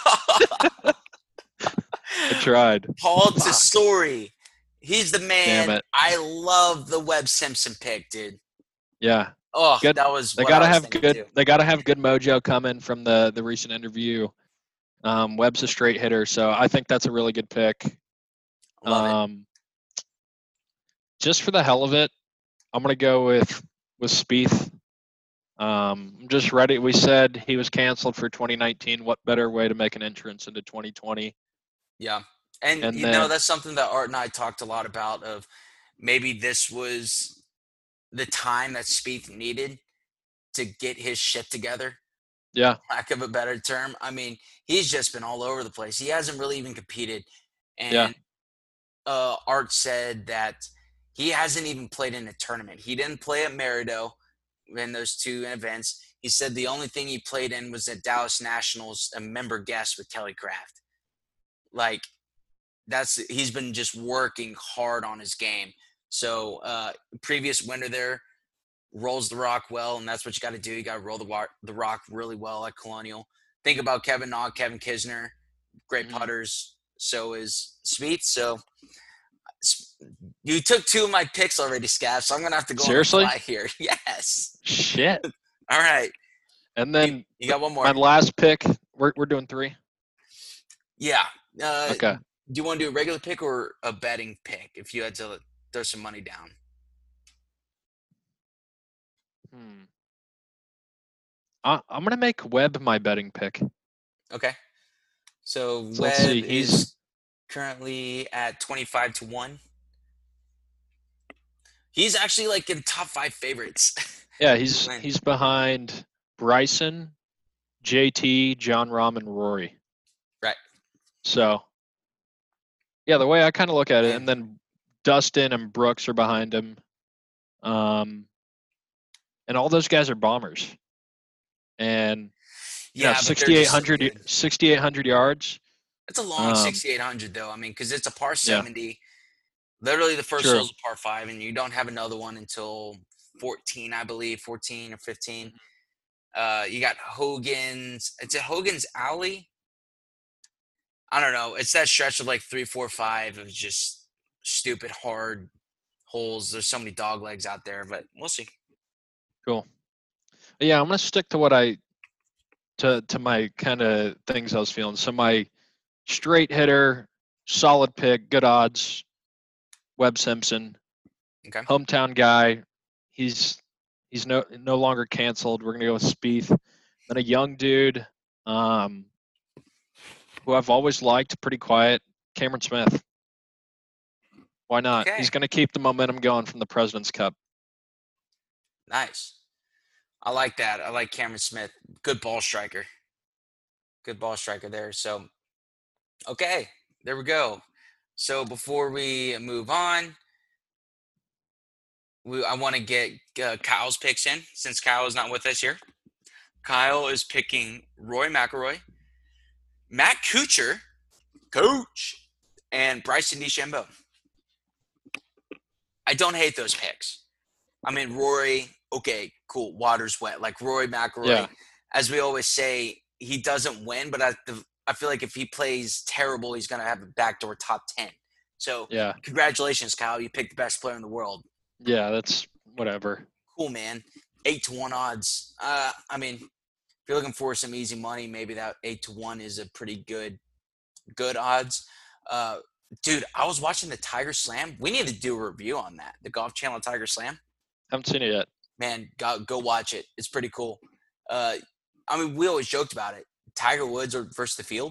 I tried. Paul Tesori. He's the man. Damn it. I love the Webb Simpson pick, dude. Yeah. Oh, good. That was. They gotta have good. They gotta have good mojo coming from the recent interview. Webb's a straight hitter, so I think that's a really good pick. Love it. Just for the hell of it, I'm gonna go with Spieth. I'm just ready. We said he was canceled for 2019. What better way to make an entrance into 2020? Yeah. And you know, that's something that Art and I talked a lot about, of maybe this was the time that Spieth needed to get his shit together. Yeah. Lack of a better term. I mean, he's just been all over the place. He hasn't really even competed. And Art said that he hasn't even played in a tournament. He didn't play at Merido in those two events. He said the only thing he played in was at Dallas Nationals, a member guest with Kelly Craft. Like, he's been just working hard on his game. So previous winner there, rolls the rock well, and that's what you got to do. You got to roll the rock really well at Colonial. Think about Kevin Na, Kevin Kisner, great putters. So is Spieth. So you took two of my picks already, Scav, so I'm going to have to go Seriously? on a fly here. Yes. Shit. All right. And then you got one more. My last pick, we're doing three? Yeah. Okay. Do you want to do a regular pick or a betting pick if you had to throw some money down? I'm going to make Webb my betting pick. Okay. So Webb is currently at 25-1. He's actually like in top 5 favorites. Yeah, he's behind Bryson, JT, Jon Rahm, and Rory. Right. So, yeah, the way I kind of look at it, and then Dustin and Brooks are behind him. And all those guys are bombers. And yeah, 6,800 yards. It's a long 6,800 though. I mean, because it's a par 70. Yeah. Literally the first hole is a par 5, and you don't have another one until 14, I believe, 14 or 15. You got Hogan's. It's a Hogan's Alley. I don't know. It's that stretch of like 3, 4, 5 of just stupid hard holes. There's so many dog legs out there, but we'll see. Cool. Yeah, I'm gonna stick to what to my kind of things I was feeling. So my straight hitter, solid pick, good odds, Webb Simpson. Okay. Hometown guy. He's no longer canceled. We're gonna go with Spieth. Then a young dude, who I've always liked, pretty quiet, Cameron Smith. Why not? Okay. He's gonna keep the momentum going from the President's Cup. Nice. I like that. I like Cameron Smith. Good ball striker. Good ball striker there. So, okay, there we go. So before we move on, I want to get Kyle's picks in since Kyle is not with us here. Kyle is picking Roy McIlroy, Matt Kuchar, coach, and Bryson DeChambeau. I don't hate those picks. I mean, Rory, okay, cool, water's wet. Like Rory McIlroy, as we always say, he doesn't win, but I feel like if he plays terrible, he's going to have a backdoor top 10. So, congratulations, Kyle. You picked the best player in the world. Yeah, that's whatever. Cool, man. 8-1 odds. I mean, if you're looking for some easy money, maybe that 8-1 is a pretty good odds. Dude, I was watching the Tiger Slam. We need to do a review on that. The Golf Channel Tiger Slam. Haven't seen it yet. Man, go watch it. It's pretty cool. I mean, we always joked about it. Tiger Woods versus the field.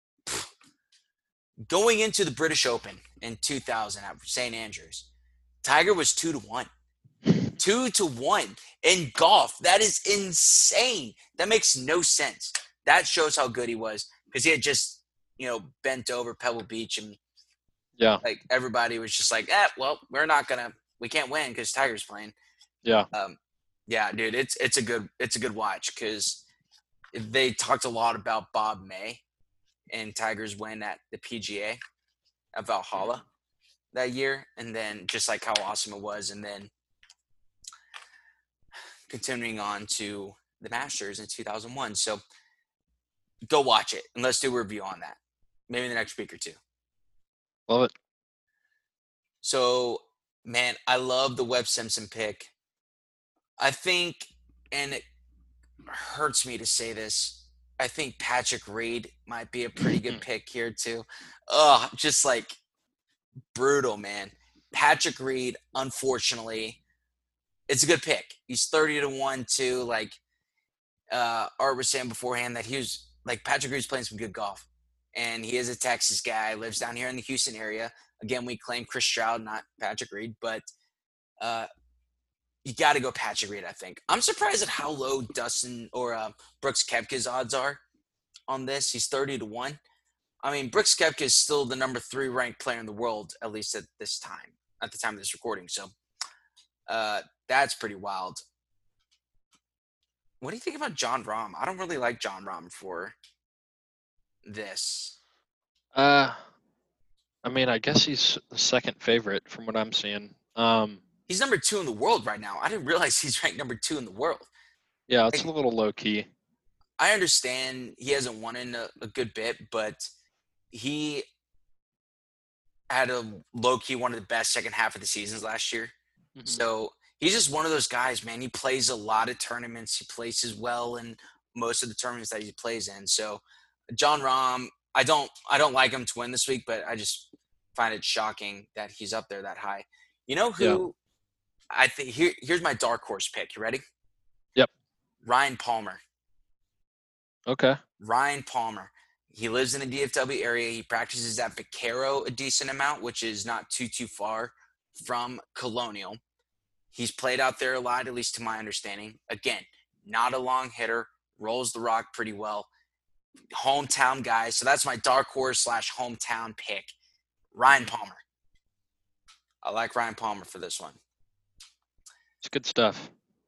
Going into the British Open in 2000 at St. Andrews, Tiger was 2-1. 2-1 in golf. That is insane. That makes no sense. That shows how good he was because he had just, bent over Pebble Beach and like everybody was just like, well, we can't win because Tiger's playing. Yeah. Yeah, dude, it's a good watch because they talked a lot about Bob May and Tiger's win at the PGA at Valhalla that year, and then just like how awesome it was, and then continuing on to the Masters in 2001. So go watch it and let's do a review on that. Maybe the next week or two. Love it. So, man, I love the Webb Simpson pick. I think, and it hurts me to say this, I think Patrick Reed might be a pretty good pick here too. Oh, just like brutal, man. Patrick Reed, unfortunately, it's a good pick. He's 30-1 too. Like Art was saying beforehand that he was like Patrick Reed's playing some good golf. And he is a Texas guy, lives down here in the Houston area. Again, we claim Chris Stroud, not Patrick Reed, but you got to go Patrick Reed, I think. I'm surprised at how low Dustin or Brooks Koepka's odds are on this. He's 30-1. I mean, Brooks Koepka is still the number 3 ranked player in the world, at least at the time of this recording. So that's pretty wild. What do you think about Jon Rahm? I don't really like Jon Rahm for this. I mean, I guess he's the second favorite from what I'm seeing. He's number 2 in the world right now. I didn't realize he's ranked number 2 in the world. Yeah, it's a little low key. I understand he hasn't won in a good bit, but he had a low key one of the best second half of the seasons last year. Mm-hmm. So he's just one of those guys, man. He plays a lot of tournaments. He plays well in most of the tournaments that he plays in. So Jon Rahm, I don't like him to win this week, but I just find it shocking that he's up there that high. You know who? Yeah. I think here's my dark horse pick. You ready? Yep. Ryan Palmer. Okay. Ryan Palmer. He lives in the DFW area. He practices at Vaquero a decent amount, which is not too far from Colonial. He's played out there a lot, at least to my understanding. Again, not a long hitter, rolls the rock pretty well. Hometown guy. So that's my dark horse / hometown pick. Ryan Palmer. I like Ryan Palmer for this one. It's good stuff.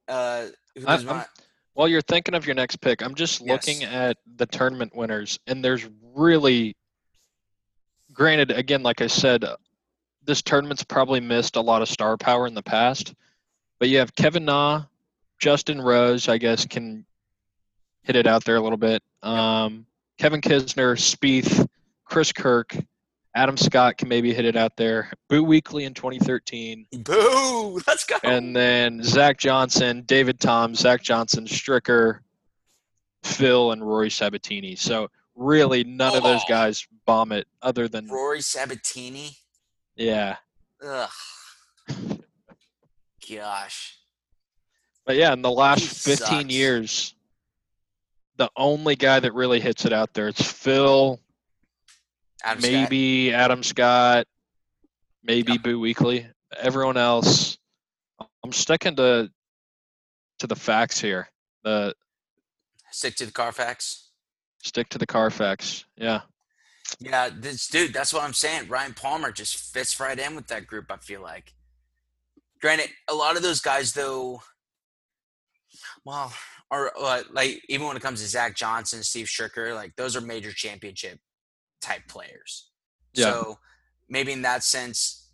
While you're thinking of your next pick, I'm just looking at the tournament winners, and there's really, granted, again, like I said, this tournament's probably missed a lot of star power in the past, but you have Kevin Na, Justin Rose, I guess, can hit it out there a little bit. Kevin Kisner, Spieth, Chris Kirk, Adam Scott can maybe hit it out there. Boo Weekley in 2013. Boo! Let's go! And then Zach Johnson, David Tom, Zach Johnson, Stricker, Phil, and Rory Sabatini. So really none of those guys bomb it other than Rory Sabatini? Yeah. Ugh. Gosh. But yeah, in the last 15 years, the only guy that really hits it out there, it's Phil, maybe Adam Scott, maybe Boo Weekley. Everyone else, I'm sticking to the facts here. Stick to the Carfax. Stick to the Carfax. Yeah. Yeah, dude, that's what I'm saying. Ryan Palmer just fits right in with that group, I feel like. Granted, a lot of those guys, though, well, are like even when it comes to Zach Johnson, Steve Stricker, like those are major championship type players. Yeah. So maybe in that sense,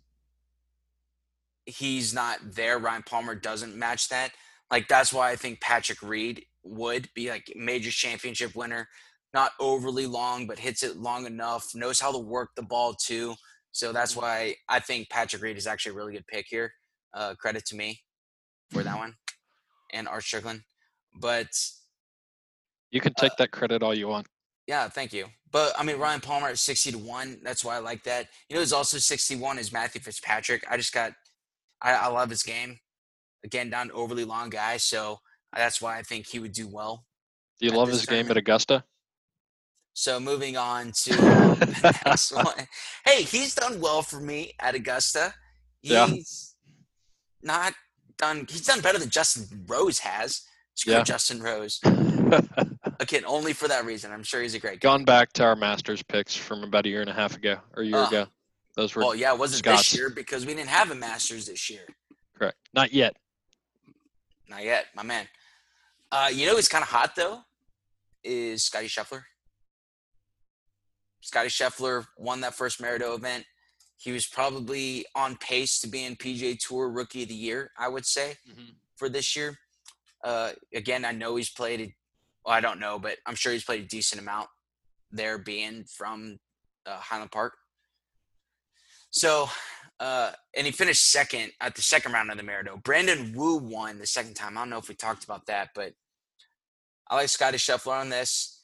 he's not there. Ryan Palmer doesn't match that. Like that's why I think Patrick Reed would be like major championship winner, not overly long, but hits it long enough, knows how to work the ball too. So that's why I think Patrick Reed is actually a really good pick here. Credit to me for that one and Art Strickland. But You can take that credit all you want. yeah, thank you. But I mean, Ryan Palmer at 60-1. That's why I like that. You know, who's also 61 is Matthew Fitzpatrick. I love his game. Again, not an overly long guy, so that's why I think he would do well. Do you at love this his game at tournament. Augusta? So moving on to the next one. Hey, he's done well for me at Augusta. Yeah. He's not done. He's done better than Justin Rose has. Screw Yeah. Justin Rose. Again, only for that reason. I'm sure he's a great guy. Gone back to our Masters picks from about a year and a half ago or a year ago. Those were Well, yeah, it wasn't Scott's. this year because we didn't have a Masters this year. Correct. Not yet. Not yet, my man. You know who's kind of hot, though, is Scotty Scheffler. Scotty Scheffler won that first Merito event. He was probably on pace to be in PGA Tour Rookie of the Year, I would say, for this year. Again, I know he's played I don't know, but I'm sure he's played a decent amount there being from Highland Park. So, and he finished second at the second round of the Merito. Brandon Wu won the second time. I don't know if we talked about that, but I like Scotty Scheffler on this.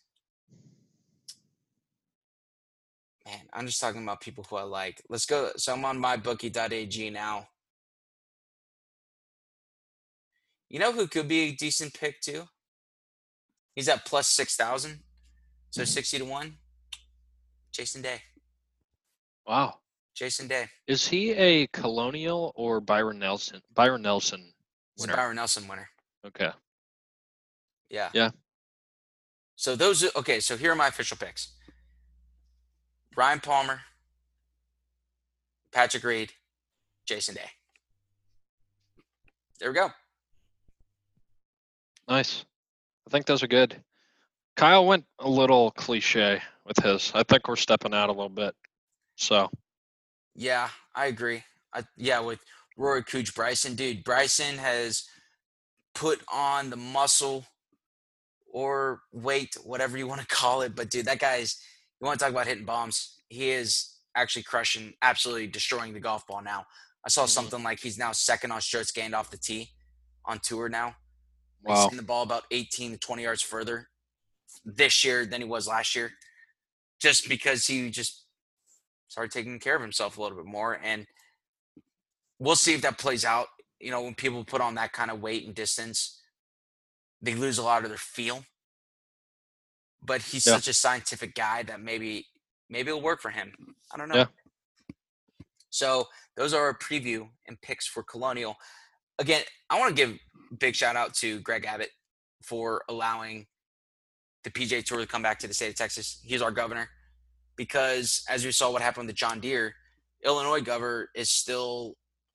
Man, I'm just talking about people who I like. Let's go. So I'm on mybookie.ag now. You know who could be a decent pick too? He's at plus 6,000. So 60-1. Jason Day. Wow. Jason Day. Is he a Colonial or Byron Nelson? Byron Nelson He's a winner. Byron Nelson winner. Okay. Yeah. Yeah. So those are okay. So here are my official picks: Ryan Palmer, Patrick Reed, Jason Day. There we go. Nice. I think those are good. Kyle went a little cliche with his. I think we're stepping out a little bit. So. Yeah, I agree. With Rory Cooch, Bryson, dude, Bryson has put on the muscle or weight, whatever you want to call it. But dude, that guy's, you want to talk about hitting bombs? He is actually crushing, absolutely destroying the golf ball now. I saw something like he's now second on strokes gained off the tee on tour now. Like Wow. He's hitting the ball about 18 to 20 yards further this year than he was last year, just because he just started taking care of himself a little bit more. And we'll see if that plays out. You know, when people put on that kind of weight and distance, they lose a lot of their feel. But he's such a scientific guy that maybe it'll work for him. I don't know. Yeah. So those are our preview and picks for Colonial. Again, I want to give a big shout out to Greg Abbott for allowing the PGA Tour to come back to the state of Texas. He's our governor. Because as we saw what happened with the John Deere, Illinois governor is still,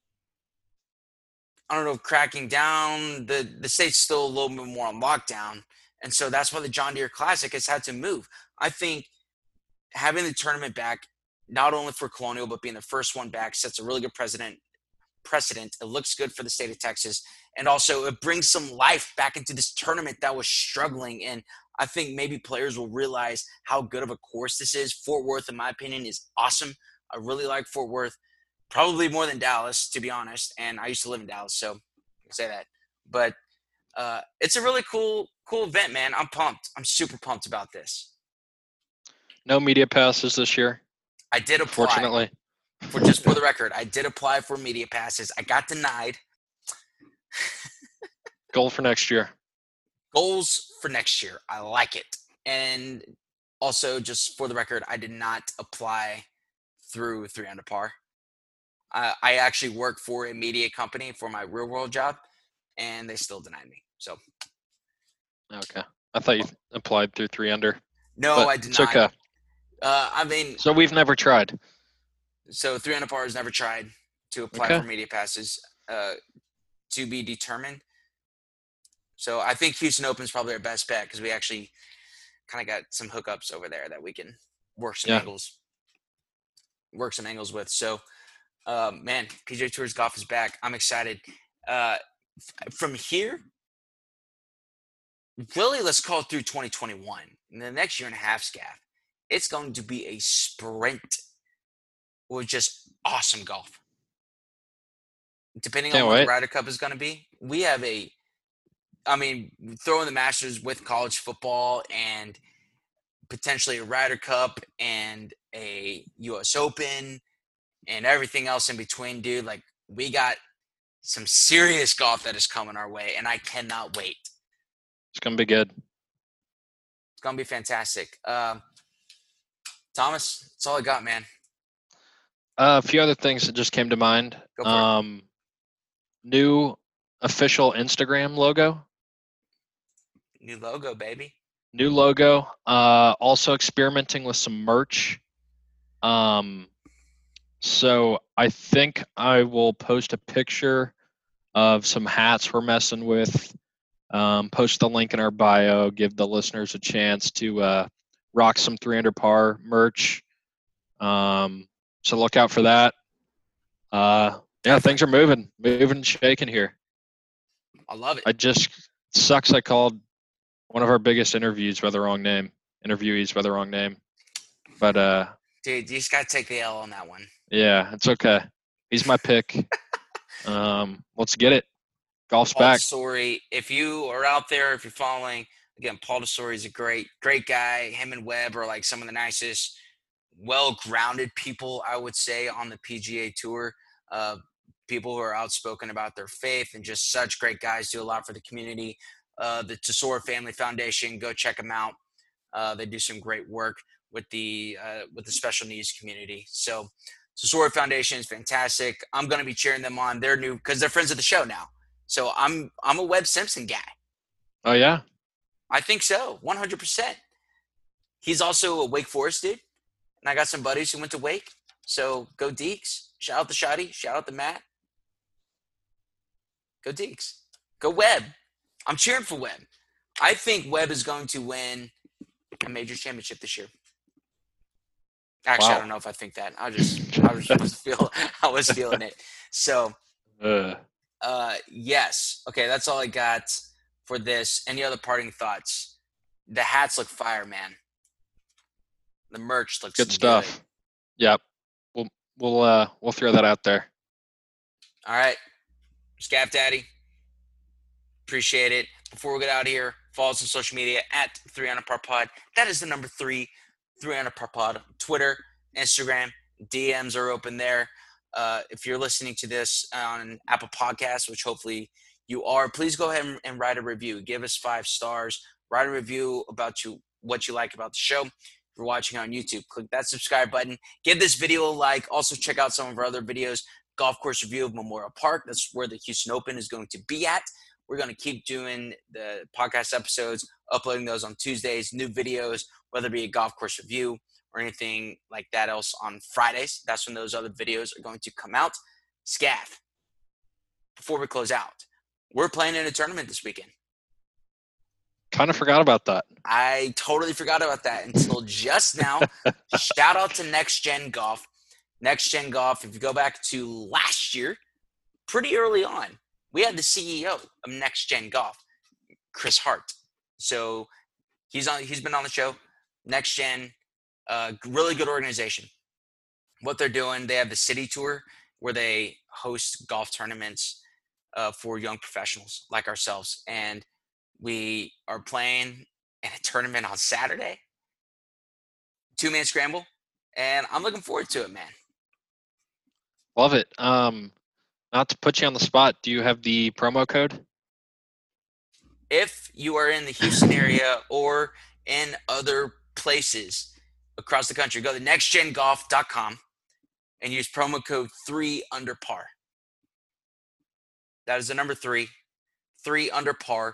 I don't know, cracking down. The state's still a little bit more on lockdown. And so that's why the John Deere Classic has had to move. I think having the tournament back, not only for Colonial, but being the first one back, sets a really good precedent. It looks good for the state of Texas. And also it brings some life back into this tournament that was struggling. And I think maybe players will realize how good of a course this is. Fort Worth, in my opinion, is awesome. I really like Fort Worth, probably more than Dallas, to be honest. And I used to live in Dallas, so I can say that. But it's a really cool event, man. I'm pumped. I'm super pumped about this. No media passes this year. I did apply. Fortunately. For the record, I did apply for media passes. I got denied. Goal for next year. Goals for next year. I like it. And also, just for the record, I did not apply through 3 Under Par. I actually work for a media company for my real world job, and they still denied me. So Okay. I thought you applied through 3Under, No, but I did it's not. okay. I mean, So we've never tried. so 300 par has never tried to apply Okay. for media passes. To be determined. So I think Houston Open is probably our best bet because we actually kind of got some hookups over there that we can work some Yeah. angles with. So, man, PGA Tours golf is back. I'm excited. From here, really, let's call it through 2021. In the next year and a half, Scaff, it's going to be a sprint with just awesome golf. Depending on Can't what the wait. Ryder Cup is going to be, we have throwing the Masters with college football and potentially a Ryder Cup and a U.S. Open and everything else in between, dude. Like, we got some serious golf that is coming our way, and I cannot wait. It's gonna be good. It's gonna be fantastic. Thomas, that's all I got, man. A few other things that just came to mind. Go for it. New official Instagram logo. New logo, baby. New logo. Also experimenting with some merch. So I think I will post a picture of some hats we're messing with. Post the link in our bio. Give the listeners a chance to rock some 300 par merch. So look out for that. Yeah, things are moving and shaking here. I love it. It just sucks. I called one of our biggest interviewees by the wrong name. But Dude, you just gotta take the L on that one. yeah, it's okay. He's my pick. Let's get it. Golf's Paul back. Tesori, if you are out there, if you're following, again, Paul Tesori is a great guy. Him and Webb are like some of the nicest, well-grounded people, I would say, on the PGA Tour. People who are outspoken about their faith and just such great guys, do a lot for the community. The Tesori Family Foundation, go check them out. They do some great work with the special needs community. So Tesori Foundation is fantastic. I'm going to be cheering them on. They're new because they're friends of the show now. So I'm a Webb Simpson guy. Oh yeah, I think so, 100%. He's also a Wake Forest dude, and I got some buddies who went to Wake. So go Deeks. Shout out to Shoddy. Shout out to Matt. Go Deeks. Go Webb. I'm cheering for Webb. I think Webb is going to win a major championship this year. Actually, wow. I don't know if I think that. I was feeling it. So, yes. Okay, that's all I got for this. Any other parting thoughts? The hats look fire, man. The merch looks good stuff. Yep. We'll throw that out there. All right. Scaff Daddy. Appreciate it. Before we get out of here, follow us on social media at 300 Par Pod. That is the number 300 Par Pod. Twitter, Instagram, DMs are open there. If you're listening to this on Apple Podcasts, which hopefully you are, please go ahead and write a review. Give us 5 stars. Write a review about what you like about the show. If you're watching on YouTube, click that subscribe button. Give this video a like. Also, check out some of our other videos. Golf course review of Memorial Park. That's where the Houston Open is going to be at. We're going to keep doing the podcast episodes, uploading those on Tuesdays, new videos, whether it be a golf course review or anything like that else on Fridays. That's when those other videos are going to come out. Scaff, before we close out, we're playing in a tournament this weekend. Kind of forgot about that. I totally forgot about that until just now. Shout out to Next Gen Golf. Next Gen Golf, if you go back to last year, pretty early on, we had the CEO of Next Gen Golf, Chris Hart. So he's been on the show. Next Gen, really good organization. What they're doing, they have the City Tour where they host golf tournaments for young professionals like ourselves. And we are playing in a tournament on Saturday, 2-man scramble, and I'm looking forward to it, man. Love it. Not to put you on the spot, do you have the promo code? If you are in the Houston area or in other places across the country, go to nextgengolf.com and use promo code 3UnderPar. That is the number 3 under par.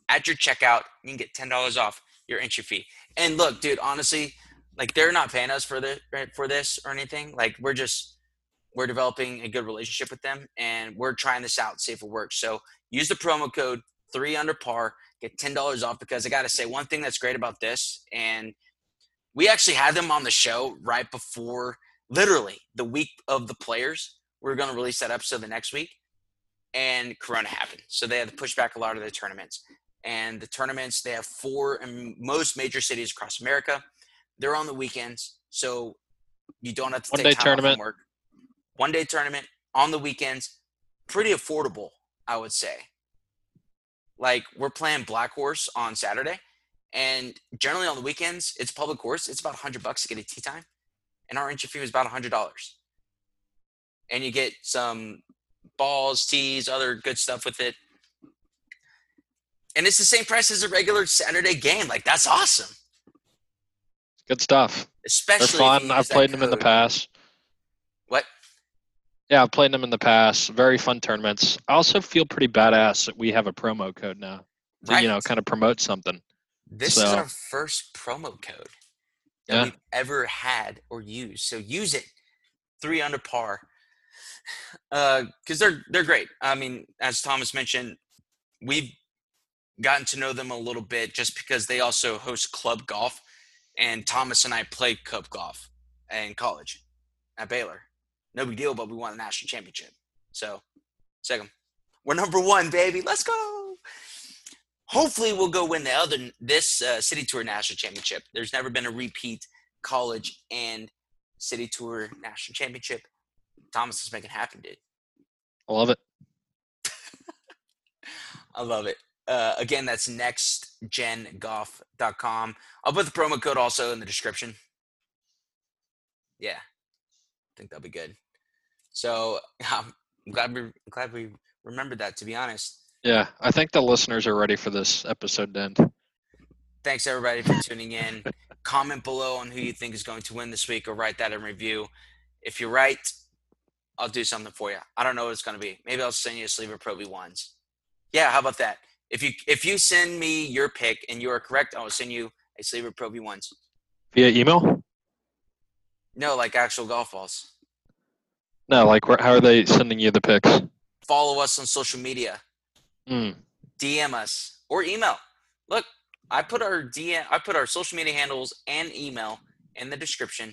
at your checkout, you can get $10 off your entry fee. And look, dude, honestly, like they're not paying us for this or anything. Like we're developing a good relationship with them, and we're trying this out, see if it works. So use the promo code 3UnderPar, get $10 off, because I got to say one thing that's great about this, and we actually had them on the show right before, literally the week of the players. We were going to release that episode the next week, and Corona happened. So they had to push back a lot of their tournaments. And the tournaments, they have 4 in most major cities across America. They're on the weekends, so you don't have to take time off from work. One-day tournament on the weekends, pretty affordable, I would say. Like, we're playing Black Horse on Saturday, and generally on the weekends, it's public course. It's about $100 to get a tee time, and our entry fee was about $100. And you get some balls, tees, other good stuff with it. And it's the same price as a regular Saturday game. Like, that's awesome. Good stuff. Especially they're fun. I've played them in the past. What? Yeah, I've played them in the past. Very fun tournaments. I also feel pretty badass that we have a promo code now to, kind of promote something. This is our first promo code that we've ever had or used. So use it. 3UnderPar. Because they're great. I mean, as Thomas mentioned, we've gotten to know them a little bit just because they also host club golf. And Thomas and I played club golf in college at Baylor. No big deal, but we won the national championship. So, second, we're number 1, baby. Let's go. Hopefully, we'll go win this City Tour National Championship. There's never been a repeat college and City Tour National Championship. Thomas is making it happen, dude. I love it. I love it. Again, that's nextgengolf.com. I'll put the promo code also in the description. Yeah, I think that'll be good. So I'm glad we remembered that, to be honest. Yeah, I think the listeners are ready for this episode to end. Thanks, everybody, for tuning in. Comment below on who you think is going to win this week, or write that in review. If you're right, I'll do something for you. I don't know what it's going to be. Maybe I'll send you a sleeve of Pro V1s. Yeah, how about that? If you send me your pick and you are correct, I will send you a sleeve of Pro V1s. Via email? No, like actual golf balls. No, like how are they sending you the picks? Follow us on social media. DM us or email. Look, I put our social media handles and email in the description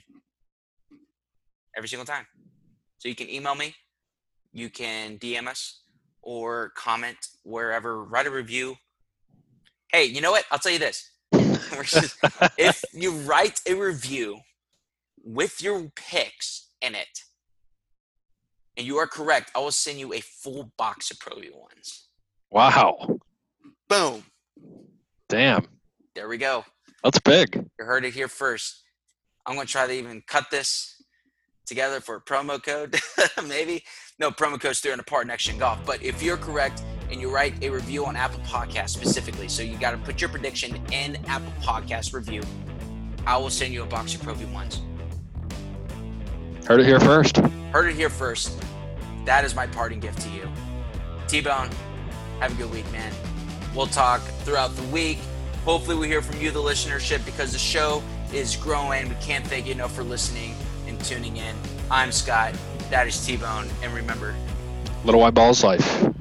every single time. So you can email me, you can DM us, or comment wherever, write a review. Hey, you know what? I'll tell you this. If you write a review with your picks in it, and you are correct, I will send you a full box of Pro V1s. Wow. Boom. Damn. There we go. That's big. You heard it here first. I'm going to try to even cut this together for a promo code. Maybe. No, promo code's 3UnderPar Next Gen Golf. But if you're correct and you write a review on Apple Podcasts specifically, so you got to put your prediction in Apple Podcast review, I will send you a box of Pro V1s. Heard it here first. Heard it here first. That is my parting gift to you. T-Bone, have a good week, man. We'll talk throughout the week. Hopefully we hear from you, the listenership, because the show is growing. We can't thank you enough for listening and tuning in. I'm Scott. That is T-Bone. And remember, Little White Ball's life.